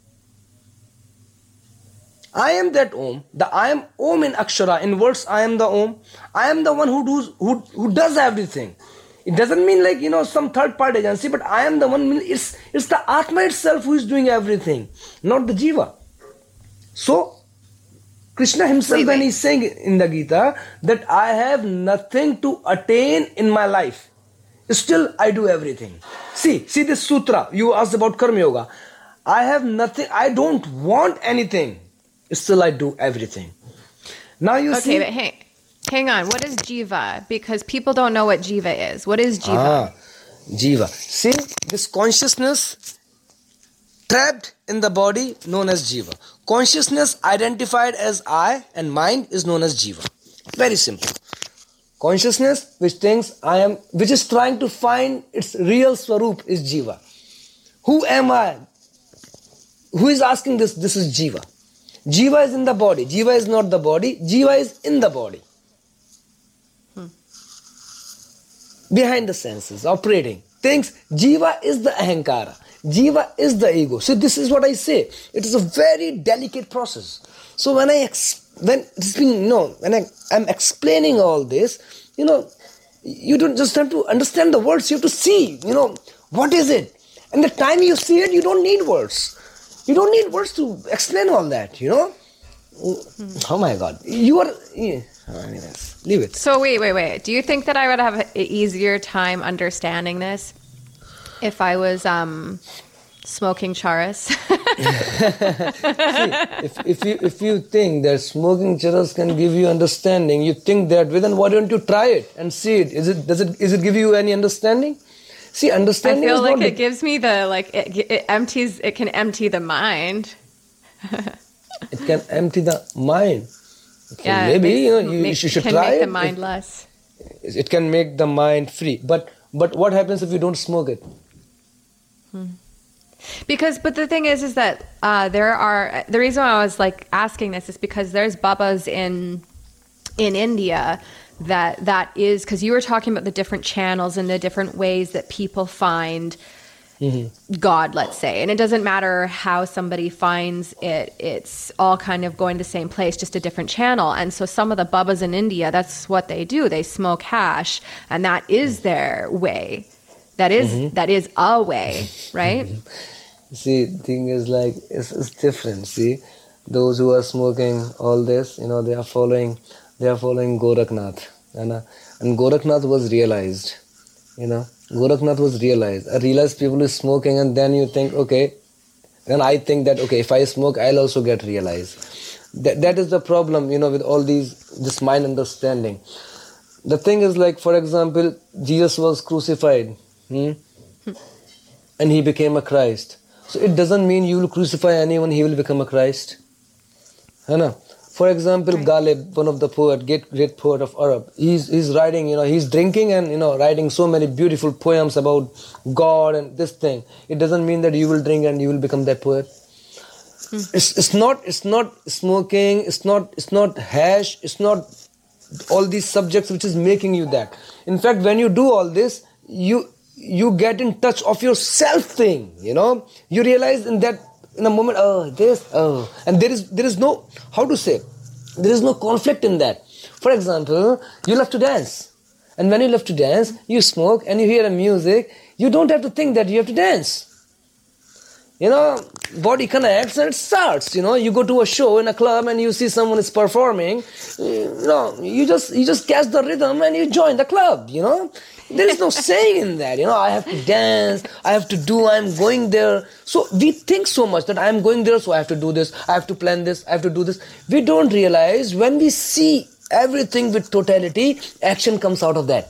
I am that Om. I am Om in Akshara. In words, I am the Om. I am the one who does everything. It doesn't mean like, some third party agency, but I am the one. It's the Atma itself who is doing everything, not the Jiva. So, Krishna himself, when he's saying in the Gita that I have nothing to attain in my life, still I do everything. See this sutra, you asked about Karma Yoga. I have nothing, I don't want anything. Still I do everything. Now you see...
Okay, but hang on. What is Jiva? Because people don't know what Jiva is. What is Jiva?
Jiva. See, this consciousness trapped in the body known as Jiva. Consciousness identified as I and mind is known as Jiva. Very simple. Consciousness which thinks I am, which is trying to find its real Swarup is Jiva. Who am I? Who is asking this? This is Jiva. Jiva is in the body. Jiva is not the body. Jiva is in the body. Behind the senses, operating. Thinks Jiva is the Ahankara. Jiva is the ego. So this is what I say. It is a very delicate process. So when I when it's being, when I'm explaining all this, you don't just have to understand the words. You have to see, what is it? And the time you see it, you don't need words. You don't need words to explain all that, Oh my God. You are... Yeah. Anyways, leave it.
So wait. Do you think that I would have an easier time understanding this if I was smoking charas?
See, if you think that smoking charas can give you understanding, you think that way, then why don't you try it and see it? Is it give you any understanding? See, understanding.
I feel like it gives me it can empty the mind.
It can empty the mind. So
yeah,
maybe you should try it. It can make
the mind less.
It can make the mind free. But what happens if you don't smoke it?
But the thing is that the reason why I was like asking this is because there's babas in India that is, because you were talking about the different channels and the different ways that people find God, let's say. And it doesn't matter how somebody finds it. It's all kind of going to the same place, just a different channel. And so some of the babas in India, that's what they do. They smoke hash, and that is their way. That is a way, right?
See, the thing is like, it's different. See, those who are smoking all this, they are following Gorakhnath. And Gorakhnath was realized, Gorakhnath was realized. I realized people is smoking, and then you think, okay, then I think that, okay, if I smoke, I'll also get realized. That is the problem, with all this mind understanding. The thing is like, for example, Jesus was crucified, and he became a Christ. So it doesn't mean you will crucify anyone, he will become a Christ. For example, right. Ghalib, one of the great poet of Arab, he's writing, he's drinking and, writing so many beautiful poems about God and this thing. It doesn't mean that you will drink and you will become that poet. It's not smoking, it's not hash, it's not all these subjects which is making you that. In fact, when you do all this, you get in touch of your self thing, You realize in a moment, and there is no, how to say, there is no conflict in that. For example, you love to dance, and when you love to dance, you smoke and you hear a music, you don't have to think that you have to dance. Body connects and it starts. You go to a show in a club and you see someone is performing, you just catch the rhythm and you join the club, There is no saying in that, I have to dance, I'm going there. So we think so much that I'm going there, so I have to do this, I have to plan this, I have to do this. We don't realize when we see everything with totality, action comes out of that.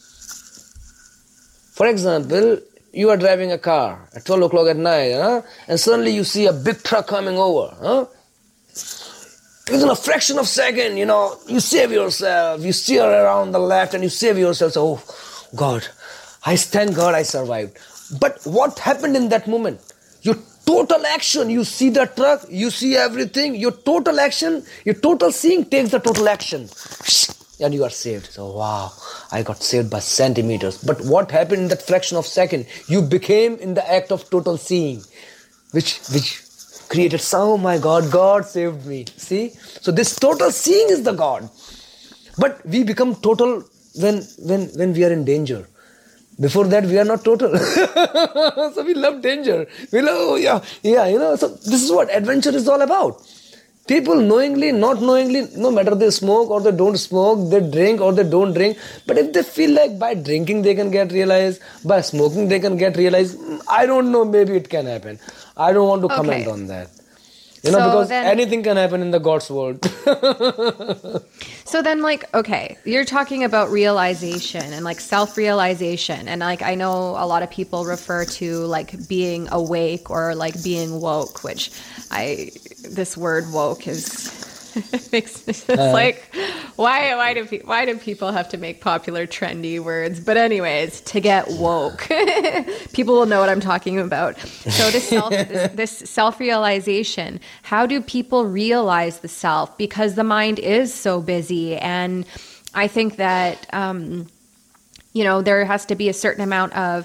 For example, you are driving a car at 12 o'clock at night, and suddenly you see a big truck coming over. Within a fraction of a second, you save yourself, you steer around the left and you save yourself. So, oh, God, thank God I survived. But what happened in that moment? Your total action, you see the truck, you see everything, your total action, your total seeing takes the total action. And you are saved. So, wow, I got saved by centimeters. But what happened in that fraction of a second? You became in the act of total seeing, which created, oh my God, God saved me. See? So this total seeing is the God. But we become total when we are in danger. Before that, we are not total. So we love danger. We love, So this is what adventure is all about. People knowingly, not knowingly, no matter they smoke or they don't smoke, they drink or they don't drink. But if they feel like by drinking they can get realized, by smoking they can get realized, I don't know, maybe it can happen. I don't want to comment on that. Because anything can happen in the God's world.
So then, you're talking about realization and self-realization. And I know a lot of people refer to being awake or being woke, which this word woke makes it's why do people have to make popular trendy words? But anyways, to get woke, people will know what I'm talking about. So this self-realization, how do people realize the self? Because the mind is so busy, and I think that there has to be a certain amount of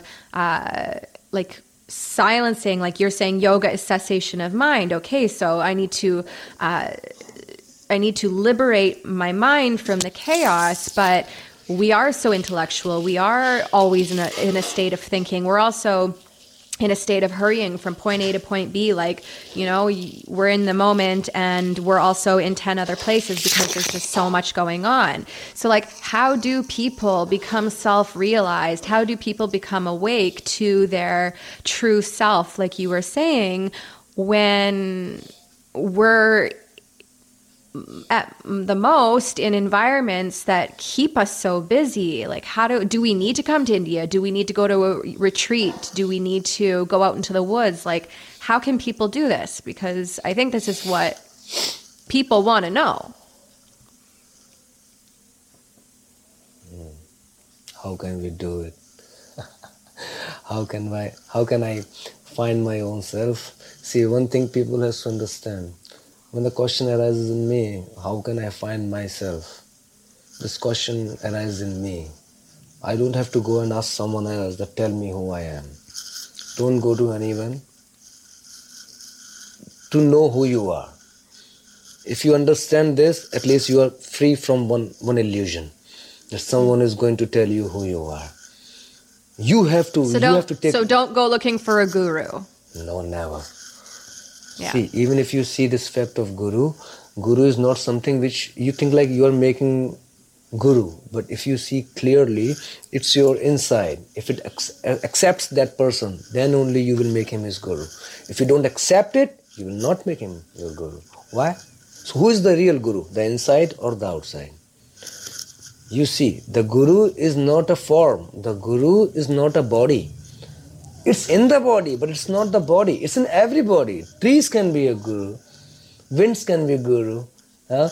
silencing, like you're saying, yoga is cessation of mind. Okay, so I need to need to liberate my mind from the chaos, but we are so intellectual. We are always in a state of thinking. We're also in a state of hurrying from point A to point B. Like, we're in the moment and we're also in 10 other places because there's just so much going on. So like, how do people become self-realized? How do people become awake to their true self, like you were saying, when we're at the most in environments that keep us so busy? Like, do we need to come to India? Do we need to go to a retreat? Do we need to go out into the woods? Like, how can people do this? Because I think this is what people want to know.
How can we do it? How can I find my own self? See, one thing people have to understand. When the question arises in me, how can I find myself? This question arises in me. I don't have to go and ask someone else that tell me who I am. Don't go to anyone to know who you are. If you understand this, at least you are free from one illusion that someone is going to tell you who you are. You have to take...
So don't go looking for a guru.
No, never.
Yeah.
See, even if you see this fact of guru is not something which you think like you are making guru. But if you see clearly, it's your inside. If it accepts that person, then only you will make him his guru. If you don't accept it, you will not make him your guru. Why? So who is the real guru? The inside or the outside? You see, the guru is not a form. The guru is not a body. It's in the body, but it's not the body. It's in everybody. Trees can be a guru. Winds can be a guru. Huh?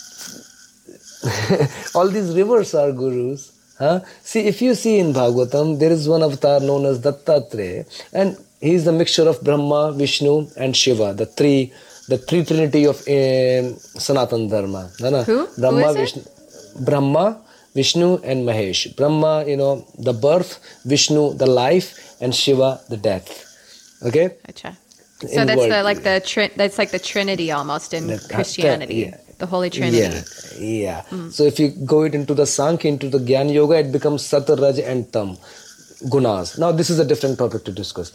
All these rivers are gurus. Huh? See, if you see in Bhagavatam, there is one avatar known as Dattatreya, and he is the mixture of Brahma, Vishnu, and Shiva, the three trinity of Sanatana Dharma.
Who?
Brahma,
Who is
Vishnu, Brahma, Vishnu, and Mahesh. Brahma, the birth, Vishnu, the life, and Shiva, the death. Okay?
Gotcha. So that's like the Trinity almost in Christianity.
Yeah.
The Holy Trinity.
Yeah. So if you go into the Sankhya, into the Gyan Yoga, it becomes Sat, Raj, and Tam gunas. Now this is a different topic to discuss.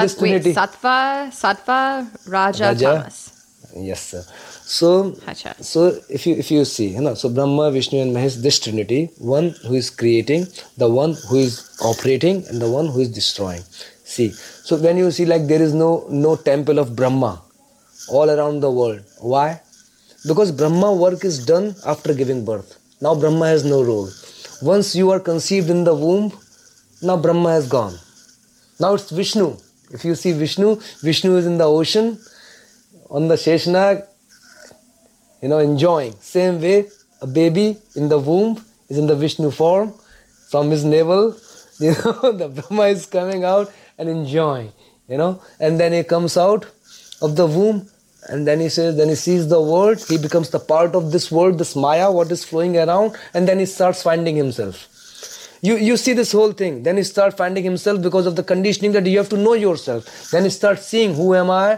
Sattva, Raja, Tamas.
Yes, sir. So if you see, so Brahma, Vishnu, and Mahesh, this trinity, one who is creating, the one who is operating, and the one who is destroying. See, so when you see like there is no temple of Brahma all around the world. Why? Because Brahma work is done after giving birth. Now Brahma has no role. Once you are conceived in the womb, now Brahma has gone. Now it's Vishnu. If you see Vishnu is in the ocean, on the Sheshnag, enjoying. Same way, a baby in the womb is in the Vishnu form. From his navel, the Brahma is coming out and enjoying, And then he comes out of the womb, and then he sees the world. He becomes the part of this world, this Maya, what is flowing around, and then he starts finding himself. You see this whole thing. Then he starts finding himself because of the conditioning that you have to know yourself. Then he starts seeing who am I,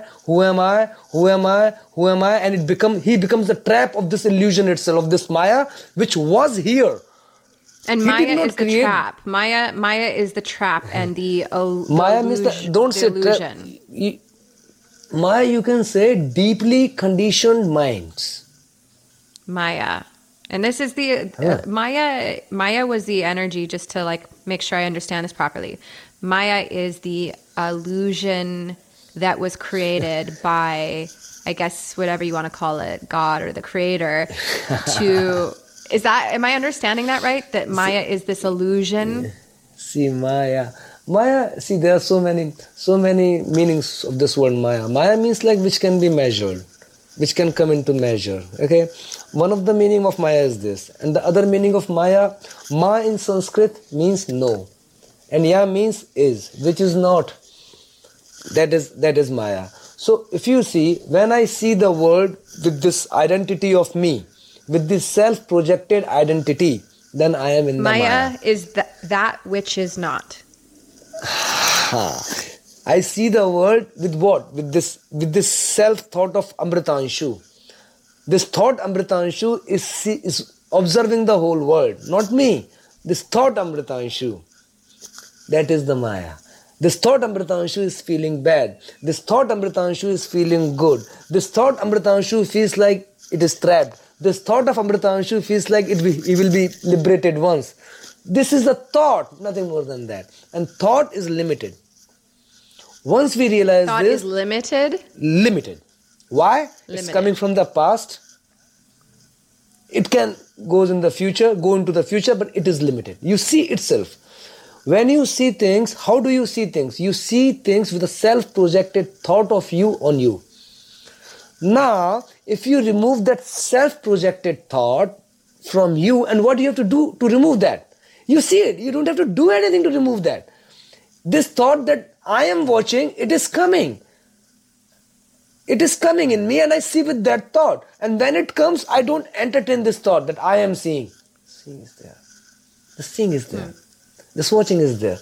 and he becomes the trap of this illusion itself, of this Maya, which was here.
And Maya is the trap. Maya is the trap and the
Maya means don't say trap. Maya, you can say deeply conditioned minds.
Maya. And this is the Maya was the energy, just to make sure I understand this properly. Maya is the illusion that was created by, I guess, whatever you want to call it, God or the creator. Am I understanding that right? That Maya is this illusion?
See, Maya, see, there are so many meanings of this word Maya. Maya means which can be measured, which can come into measure. Okay? One of the meaning of Maya is this. And the other meaning of Maya, Ma in Sanskrit means no. And Ya means is, which is not. That is Maya. So if you see, when I see the world with this identity of me, with this self-projected identity, then I am in the Maya.
Maya is that which is not.
I see the world with what? With this self-thought of Amritanshu. This thought Amritanshu is observing the whole world, not me. This thought Amritanshu, that is the Maya. This thought Amritanshu is feeling bad. This thought Amritanshu is feeling good. This thought Amritanshu feels like it is trapped. This thought of Amritanshu feels like it will be liberated once. This is a thought, nothing more than that. And thought is limited. Once we realize
thought
this...
Thought is limited?
Limited. Why?
Limited.
It's coming from the past. It can go into the future, but it is limited. You see itself. When you see things, how do you see things? You see things with a self-projected thought of you on you. Now, if you remove that self-projected thought from you, and what do you have to do to remove that? You see it. You don't have to do anything to remove that. This thought that I am watching, it is coming. It is coming in me and I see with that thought. And when it comes, I don't entertain this thought that I am seeing. Seeing is there. The seeing is there. This watching is there.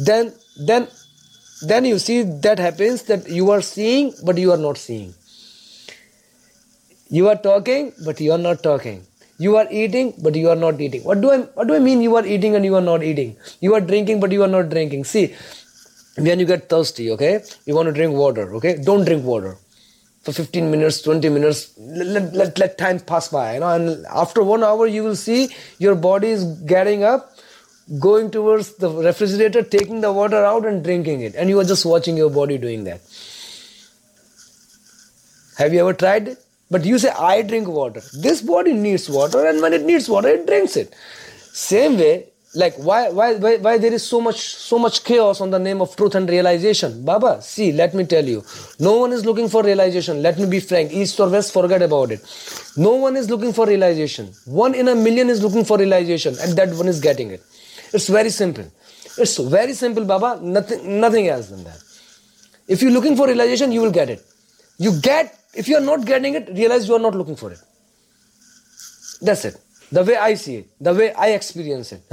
Then you see that happens, that you are seeing but you are not seeing. You are talking but you are not talking. You are eating but you are not eating. What do I mean you are eating and you are not eating? You are drinking but you are not drinking. See, when you get thirsty, okay, you want to drink water, okay, don't drink water for 15 minutes, 20 minutes, let time pass by, and after 1 hour you will see your body is getting up, going towards the refrigerator, taking the water out and drinking it, and you are just watching your body doing that. Have you ever tried it? But you say, I drink water. This body needs water, and when it needs water, it drinks it. Same way, like why there is so much chaos on the name of truth and realization? Baba, see, let me tell you, no one is looking for realization. Let me be frank, east or west, forget about it. No one is looking for realization. 1 in a million is looking for realization, and that one is getting it. It's very simple. It's very simple, Baba. Nothing else than that. If you're looking for realization, you will get it. If you are not getting it, realize you are not looking for it. That's it. The way I see it, the way I experience it.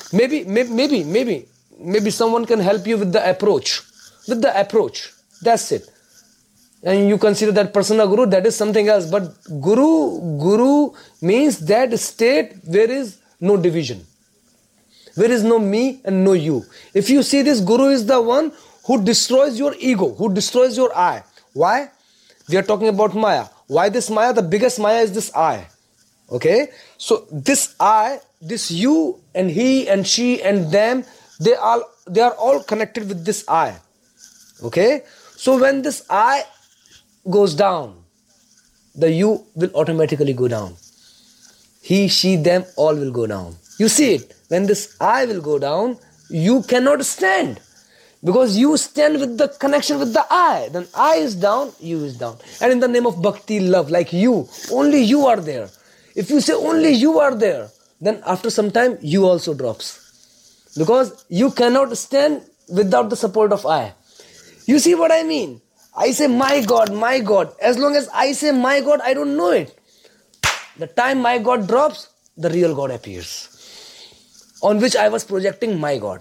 Maybe someone can help you with the approach. That's it. And you consider that person a guru, that is something else. But guru means that state where is no division. Where is no me and no you. If you see this, guru is the one who destroys your ego, who destroys your I. Why? We are talking about Maya. Why this Maya? The biggest Maya is this I. Okay? So this I, this you and he and she and them, they are all connected with this I. Okay? So when this I goes down, the you will automatically go down. He, she, them all will go down. You see it. When this I will go down, you cannot stand. Because you stand with the connection with the I. Then I is down, you is down. And in the name of bhakti, love, like you, only you are there. If you say only you are there, then after some time, you also drops. Because you cannot stand without the support of I. You see what I mean? I say, my God, my God. As long as I say my God, I don't know it. The time my God drops, the real God appears. On which I was projecting my God.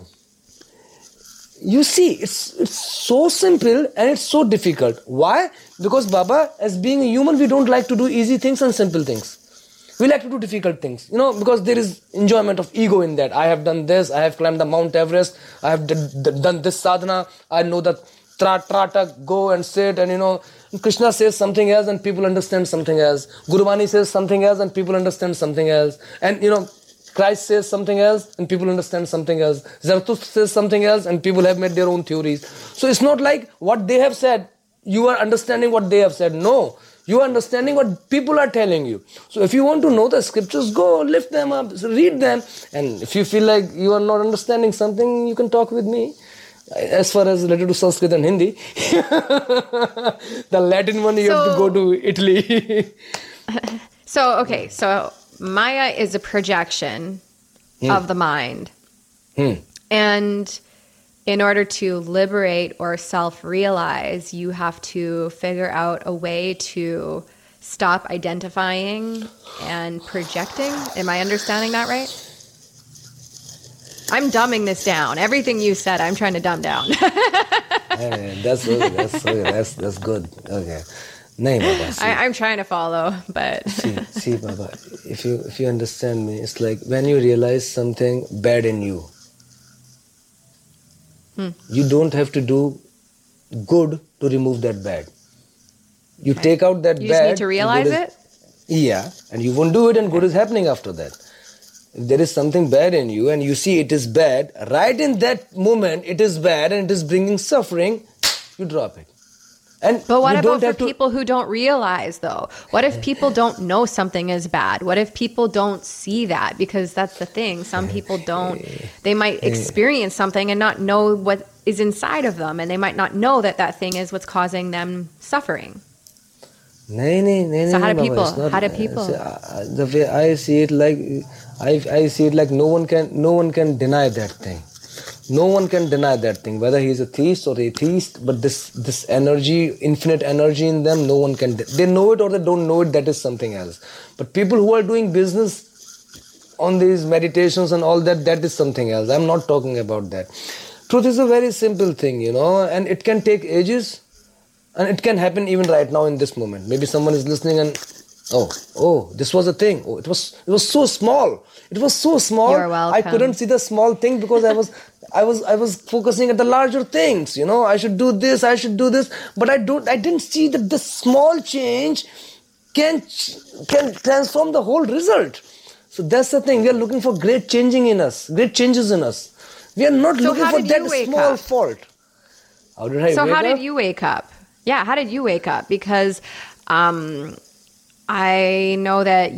You see, it's so simple and it's so difficult. Why? Because Baba, as being a human, we don't like to do easy things and simple things. We like to do difficult things, because there is enjoyment of ego in that. I have done this, I have climbed the Mount Everest, I have done this sadhana, I know that trata, go and sit, and Krishna says something else and people understand something else. Gurubani says something else and people understand something else. And Christ says something else and people understand something else. Zarathustra says something else and people have made their own theories. So it's not like what they have said, you are understanding what they have said. No, you are understanding what people are telling you. So if you want to know the scriptures, go lift them up, read them. And if you feel like you are not understanding something, you can talk with me. As far as related to Sanskrit and Hindi, the Latin one, you have to go to Italy.
So Maya is a projection of the mind. And in order to liberate or self-realize, you have to figure out a way to stop identifying and projecting. Am I understanding that right? I'm dumbing this down. Everything you said, I'm trying to dumb down.
That's good. That's good. Okay. Nahi, Baba. See,
I'm trying to follow, but
see, Baba. If you understand me, it's like when you realize something bad in you, you don't have to do good to remove that bad. You take out that
you
bad.
just need to realize it.
Yeah, and you won't do it, and good is happening after that. If there is something bad in you and you see it is bad, right in that moment it is bad and it is bringing suffering, you drop it.
But what about for people who don't realize, though? What if people don't know something is bad? What if people don't see that? Because that's the thing. Some people don't. They might experience something and not know what is inside of them. And they might not know that that thing is what's causing them suffering. So how do people?
The way I see it, like I see it like no one can deny that thing. No one can deny that thing, whether he is a theist or atheist. But this energy, infinite energy in them, no one can. They know it or they don't know it. That is something else. But people who are doing business on these meditations and all that, that is something else. I'm not talking about that. Truth is a very simple thing, and it can take ages. And it can happen even right now in this moment. Maybe someone is listening and, oh, this was a thing. Oh, it was so small. It was so small.
You're welcome.
I couldn't see the small thing because I was focusing at the larger things. I should do this. But I didn't see that the small change can transform the whole result. So that's the thing. We are looking for great changes in us. We are not looking for that small fault. How did I wake up?
So how did you wake up? Yeah, how did you wake up? Because I know that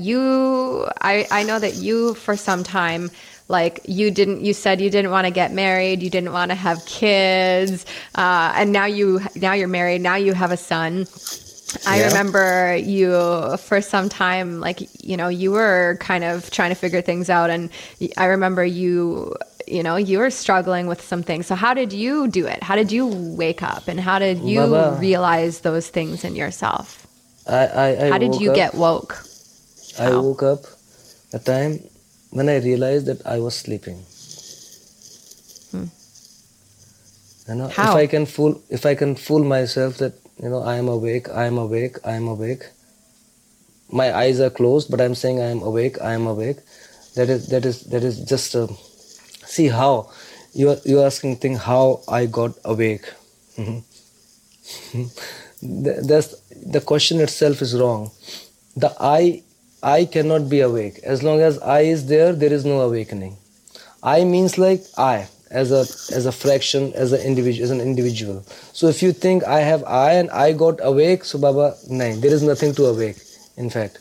you for some time, like you said you didn't want to get married, you didn't want to have kids, and now you're married, now you have a son. I remember you for some time, like, you were kind of trying to figure things out, and I remember you were struggling with some things. So how did you do it? How did you wake up? And how did you realize those things in yourself? How did you get woke?
I woke up a time when I realized that I was sleeping.
How?
If I can fool myself that, I am awake. My eyes are closed, but I'm saying I am awake. That is just a... See how you're asking thing how I got awake. The question itself is wrong. The I cannot be awake. As long as I is there is no awakening. I means like I as a fraction, as an individual. So if you think I have I and I got awake, so Baba, nahin, there is nothing to awake. In fact,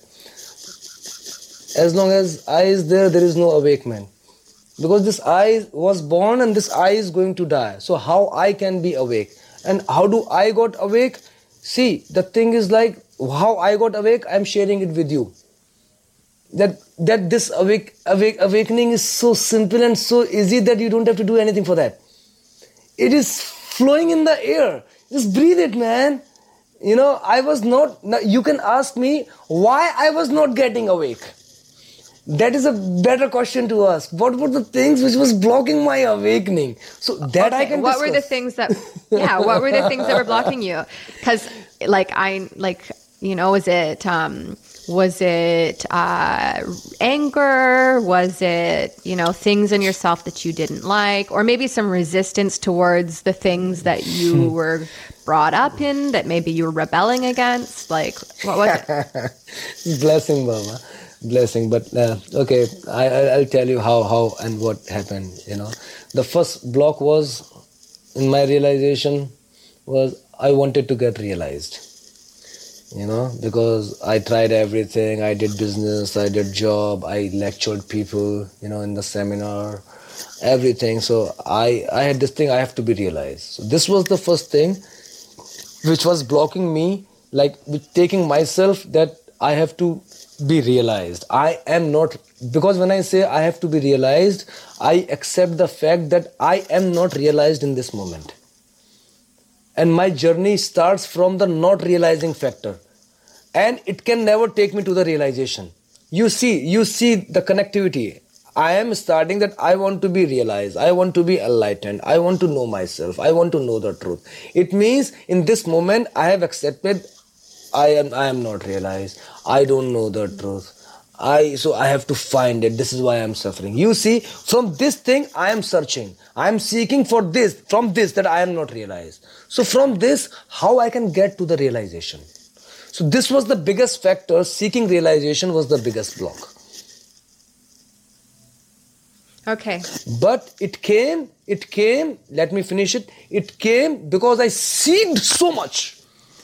as long as I is there is no awakement. Because this I was born and this I is going to die. So how I can be awake? And how do I got awake? See, the thing is like how I got awake, I'm sharing it with you. That this awakening is so simple and so easy that you don't have to do anything for that. It is flowing in the air. Just breathe it, man. I was not... You can ask me why I was not getting awake. That is a better question to ask. What were the things which was blocking my awakening? So that I can discuss.
What were the things that were blocking you? Because was it anger? Was it, things in yourself that you didn't like? Or maybe some resistance towards the things that you were brought up in, that maybe you were rebelling against? Like, what was it?
Blessing, Baba. Blessing. But okay, I'll tell you how and what happened. The first block was, in my realization, was I wanted to get realized. Because I tried everything. I did business, I did job, I lectured people, in the seminar, everything. So I had this thing, I have to be realized. So this was the first thing which was blocking me, like taking myself that I have to be realized. I am not, because when I say I have to be realized, I accept the fact that I am not realized in this moment. And my journey starts from the not realizing factor. And it can never take me to the realization. You see the connectivity. I am starting that I want to be realized. I want to be enlightened. I want to know myself. I want to know the truth. It means in this moment I have accepted I am not realized. I don't know the truth. So I have to find it. This is why I am suffering. You see, from this thing I am searching. I am seeking for this, from this that I am not realized. So from this, how I can get to the realization? So this was the biggest factor. Seeking realization was the biggest block.
Okay.
But it came, let me finish it. It came because I seeked so much.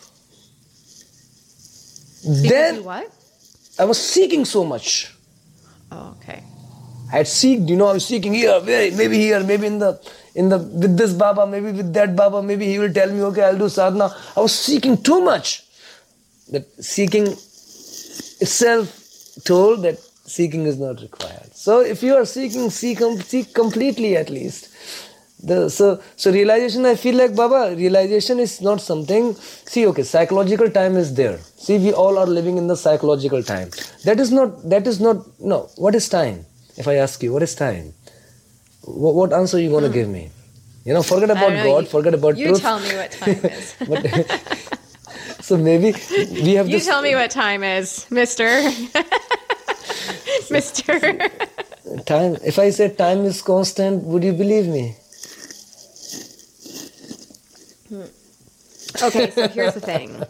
Then
you what?
I was seeking so much.
Oh, okay.
I had seeked, I was seeking here, maybe in the with this Baba, maybe with that Baba, maybe he will tell me, okay, I'll do sadhana. I was seeking too much. That seeking itself told that seeking is not required. So if you are seeking, seek completely at least. So realization, I feel like, Baba, realization is not something. See, okay, psychological time is there. See, we all are living in the psychological time. That is not. No. What is time? If I ask you, what is time? What answer are you going to give me? Forget about God, forget about truth.
You tell me what time is.
So maybe we have.
You tell me what time is, Mister. Mister.
Time. If I say time is constant, would you believe me?
Okay, so here's the thing.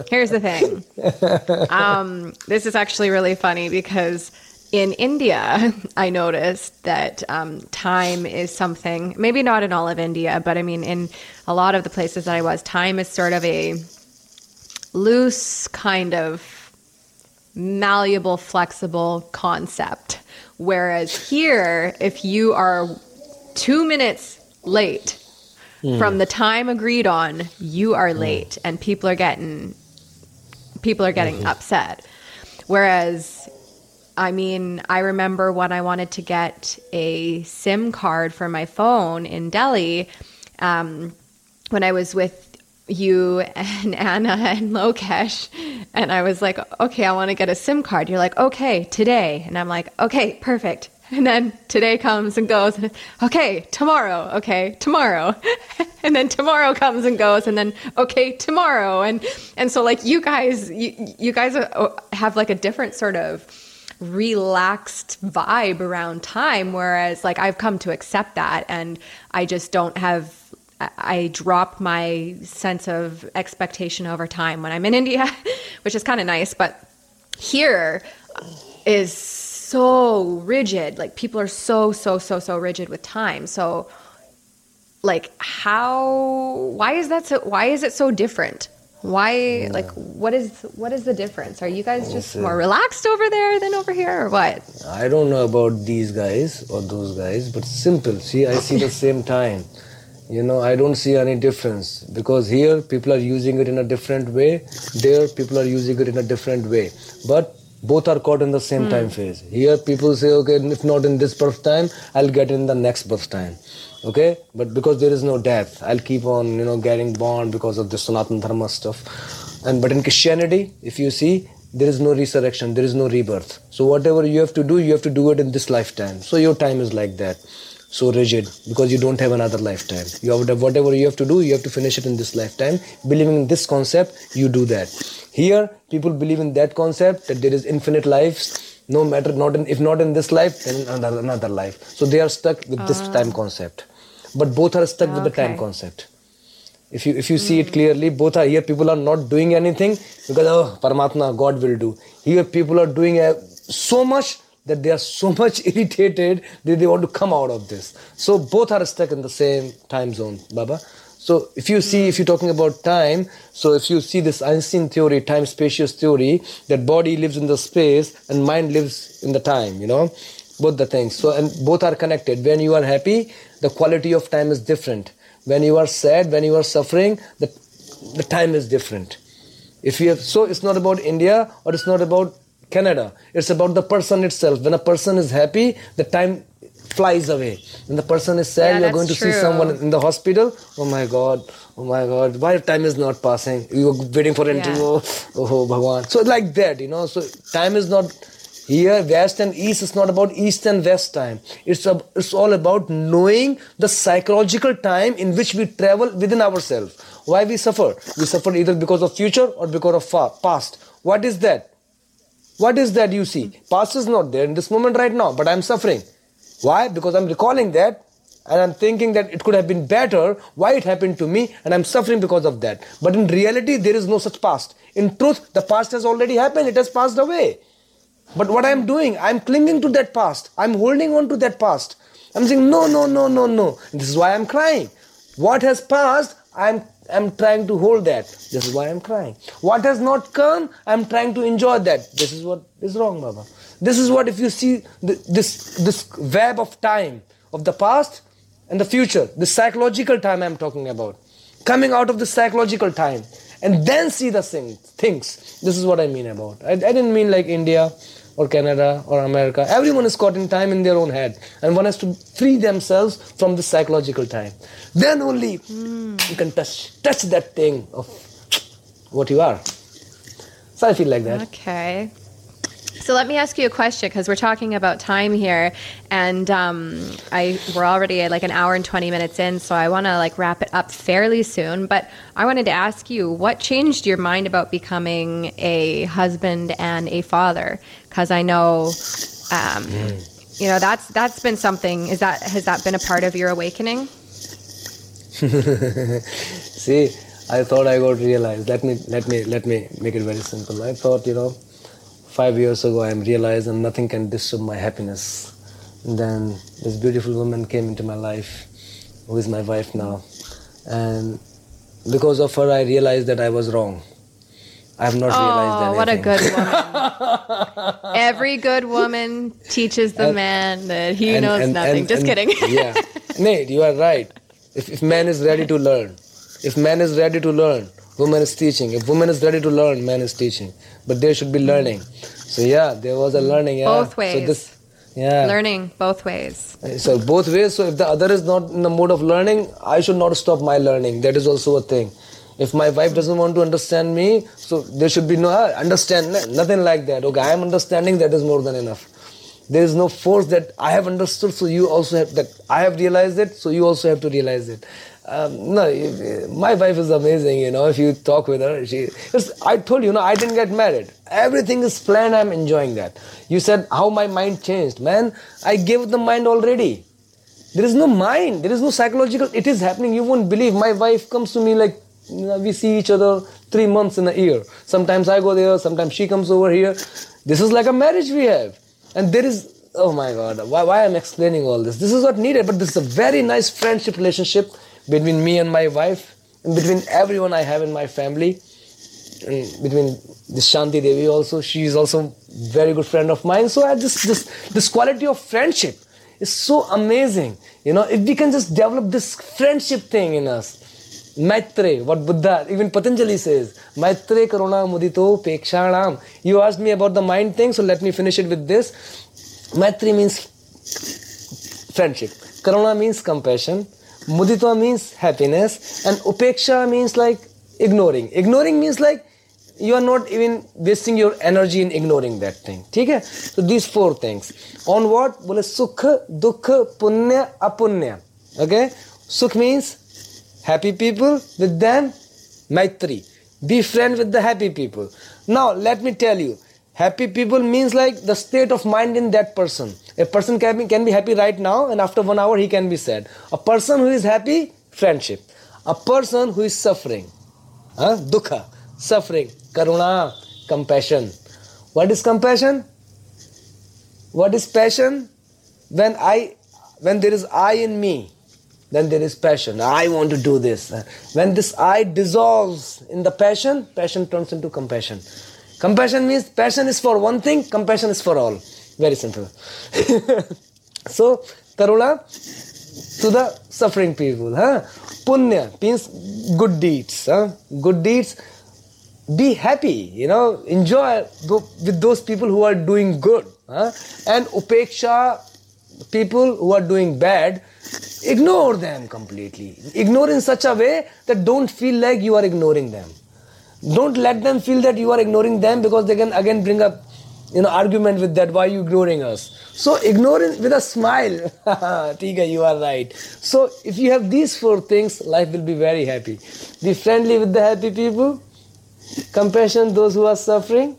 This is actually really funny because in India, I noticed that time is something, maybe not in all of India, but I mean, in a lot of the places that I was, time is sort of a loose kind of malleable, flexible concept. Whereas here, if you are 2 minutes late from the time agreed on, you are late, and people are getting upset. Whereas, I mean, I remember when I wanted to get a SIM card for my phone in Delhi, when I was with you and Anna and Lokesh, and I was like, okay, I want to get a SIM card. You're like, okay, today. And I'm like, okay, perfect. And then today comes and goes, and okay, tomorrow, and then tomorrow comes and goes, and then okay, tomorrow, and so like you guys have like a different sort of relaxed vibe around time, whereas like I've come to accept that, and I just don't have. I drop my sense of expectation over time when I'm in India, which is kind of nice, but here is so rigid. Like people are so rigid with time. So like why is it so different? Why, like, what is the difference? Are you guys just more relaxed over there than over here, or what?
I don't know about these guys or those guys, but simple. See, I see the same time. I don't see any difference, because here people are using it in a different way. There people are using it in a different way. But both are caught in the same time phase. Here people say, okay, if not in this birth time, I'll get in the next birth time. Okay? But because there is no death, I'll keep on, getting born because of the Sanatana Dharma stuff. But in Christianity, if you see, there is no resurrection, there is no rebirth. So whatever you have to do it in this lifetime. So your time is like that. So rigid, because you don't have another lifetime. Whatever you have to do, you have to finish it in this lifetime. Believing in this concept, you do that. Here, people believe in that concept, that there is infinite lives, no matter, if not in this life, then in another life. So they are stuck with this time concept. But both are stuck with the time concept. If you see it clearly, both are here. People are not doing anything because, Paramatma, God will do. Here, people are doing so much that they are so much irritated that they want to come out of this. So both are stuck in the same time zone, Baba. So if you're talking about time, so if you see this Einstein theory, time-spacious theory, that body lives in the space and mind lives in the time, both the things. So, and both are connected. When you are happy, the quality of time is different. When you are sad, when you are suffering, the time is different. So it's not about India or it's not about Canada. It's about the person itself. When a person is happy, the time flies away. When the person is sad, you're going to see someone in the hospital. Oh my God, why time is not passing? You're waiting for an interview. Oh, Bhagwan. So like that, So time is not
Here, West and East is not about East and West time. It's all about knowing the psychological time in which we travel within ourselves. Why we suffer? We suffer either because of future or because of past. What is that? What is that you see? Past is not there in this moment right now, but I'm suffering. Why? Because I'm recalling that and I'm thinking that it could have been better, why it happened to me, and I'm suffering because of that. But in reality, there is no such past. In truth, the past has already happened, it has passed away. But what I'm doing, I'm clinging to that past. I'm holding on to that past. I'm saying, no. This is why I'm crying. What has passed, I'm trying to hold that. This is why I'm crying. What has not come, I'm trying to enjoy that. This is what is wrong, Baba. This is what, if you see this web of time, of the past and the future, the psychological time I'm talking about, coming out of the psychological time, and then see the things. This is what I mean about. I didn't mean like India or Canada or America. Everyone is caught in time in their own head, and one has to free themselves from the psychological time. Then only you can touch that thing of what you are. So I feel like that.
Okay. So let me ask you a question, because we're talking about time here, and we're already like an hour and 20 minutes in, so I want to like wrap it up fairly soon. But I wanted to ask you, what changed your mind about becoming a husband and a father? Because I know, that's been something. Has that been a part of your awakening?
See, I thought I got realized. Let me make it very simple. I thought, 5 years ago I realized and nothing can disturb my happiness. And then this beautiful woman came into my life, who is my wife now. And because of her I realized that I was wrong. I have not realized anything. Oh,
what a good woman. Every good woman teaches the man that he knows nothing. Just kidding.
Yeah. Nate, you are right. If man is ready to learn, woman is teaching. If woman is ready to learn, man is teaching. But there should be learning. So yeah, there was a learning. Yeah.
Both ways. Learning both ways.
So both ways. So if the other is not in the mode of learning, I should not stop my learning. That is also a thing. If my wife doesn't want to understand me, so there should be no understand. Nothing like that. Okay, I am understanding. That is more than enough. There is no force that I have understood, so you also have that. I have realized it, so you also have to realize it. My wife is amazing, if you talk with her. I told you, I didn't get married. Everything is planned, I'm enjoying that. You said how my mind changed. Man, I gave the mind already. There is no mind, there is no psychological, it is happening. You won't believe, my wife comes to me like, we see each other 3 months in a year. Sometimes I go there, sometimes she comes over here. This is like a marriage we have. And there is, oh my God, why I'm explaining all this? This is not needed, but this is a very nice friendship relationship between me and my wife, and between everyone I have in my family, and between this Shanti Devi also. She is also very good friend of mine. So this quality of friendship is so amazing. If we can just develop this friendship thing in us. Maitre, what Buddha, even Patanjali says, Maitre karuna mudito pekshanam. You asked me about the mind thing, so let me finish it with this. Maitri means friendship. Karuna means compassion. Mudita means happiness, and upeksha means like ignoring. Ignoring means like you are not even wasting your energy in ignoring that thing. Okay? So these 4 things. On what? Bole sukha, dukha, punya, apunya. Okay? Sukh means happy people, with them maitri. Be friend with the happy people. Now let me tell you, happy people means like the state of mind in that person. A person can be happy right now, and after 1 hour he can be sad. A person who is happy, friendship. A person who is suffering, dukha, suffering, karuna, compassion. What is compassion? What is passion? When there is I in me, then there is passion. I want to do this. When this I dissolves in the passion turns into compassion. Compassion means passion is for one thing, compassion is for all. Very simple. So, karuna to the suffering people. Punya means good deeds. Good deeds. Be happy, enjoy with those people who are doing good. And upeksha, people who are doing bad, ignore them completely. Ignore in such a way that don't feel like you are ignoring them. Don't let them feel that you are ignoring them, because they can again bring up argument with that. Why are you ignoring us? So ignore it with a smile. Tika, you are right. So if you have these 4 things, life will be very happy. Be friendly with the happy people. Compassion those who are suffering.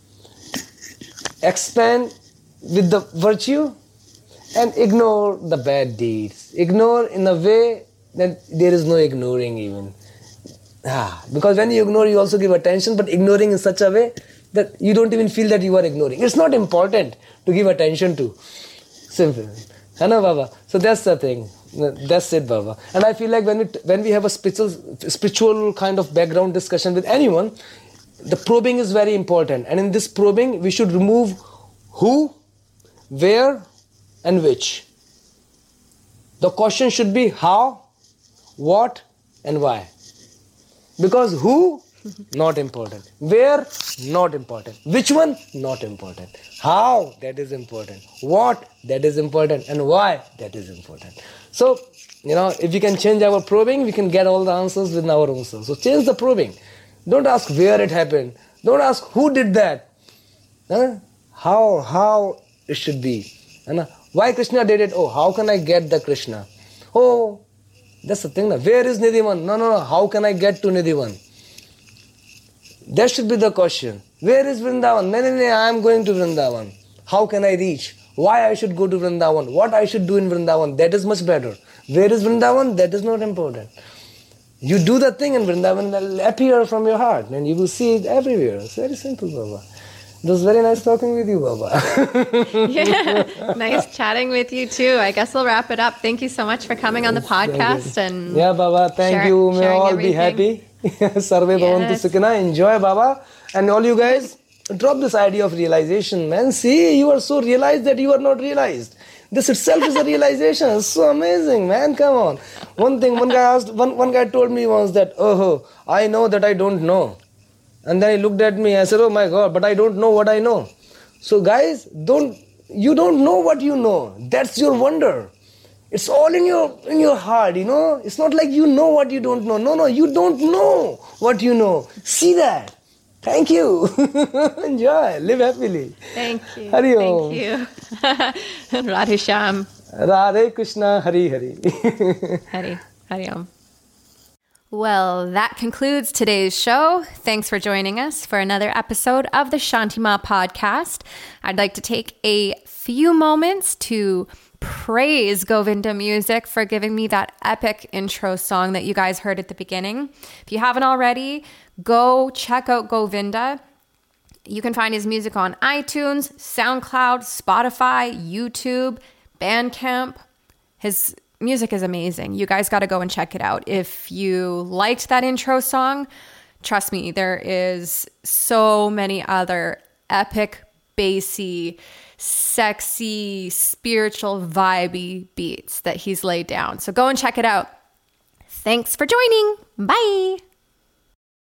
Expand with the virtue. And ignore the bad deeds. Ignore in a way that there is no ignoring even. Because when you ignore, you also give attention, but ignoring in such a way that you don't even feel that you are ignoring. It's not important to give attention to. Simple. Hai na, Baba? So that's the thing. That's it, Baba. And I feel like when we have a spiritual kind of background discussion with anyone, the probing is very important. And in this probing, we should remove who, where, and which. The question should be how, what, and why. Because who, not important. Where, not important. Which one, not important. How, that is important. What, that is important. And why, that is important. So, if we can change our probing, we can get all the answers within our own self. So change the probing. Don't ask where it happened. Don't ask who did that. How it should be. Why Krishna did it? Oh, how can I get the Krishna? Oh, that's the thing. Where is Nidhivan? No. How can I get to Nidhivan? That should be the question. Where is Vrindavan? No, I am going to Vrindavan. How can I reach? Why I should go to Vrindavan? What I should do in Vrindavan? That is much better. Where is Vrindavan? That is not important. You do the thing and Vrindavan will appear from your heart and you will see it everywhere. It's very simple, Baba. It was very nice talking with you, Baba.
Yeah, nice chatting with you too. I guess we'll wrap it up. Thank you so much for coming on the podcast. And
yeah, Baba, thank you. May all everything. Be happy. Sarve bhavantu sukhina. Enjoy, Baba. And all you guys, drop this idea of realization, man. See, you are so realized that you are not realized. This itself is a realization. It's so amazing, man. Come on. One guy told me once that, oh, I know that I don't know. And then he looked at me. I said, oh my God, but I don't know what I know. So guys, you don't know what you know. That's your wonder. It's all in your heart, It's not like you know what you don't know. No, you don't know what you know. See that. Thank you. Enjoy. Live happily.
Thank you.
Hari Om.
Thank you. Radhe Shyam.
Radhe Krishna. Hari Hari.
Hari Om. Well, that concludes today's show. Thanks for joining us for another episode of the Shanti Ma podcast. I'd like to take a few moments to praise Govinda Music for giving me that epic intro song that you guys heard at the beginning. If you haven't already, go check out Govinda. You can find his music on iTunes, SoundCloud, Spotify, YouTube, Bandcamp. His music is amazing. You guys got to go and check it out. If you liked that intro song, trust me, there is so many other epic, bassy, sexy, spiritual, vibey beats that he's laid down. So go and check it out. Thanks for joining. Bye.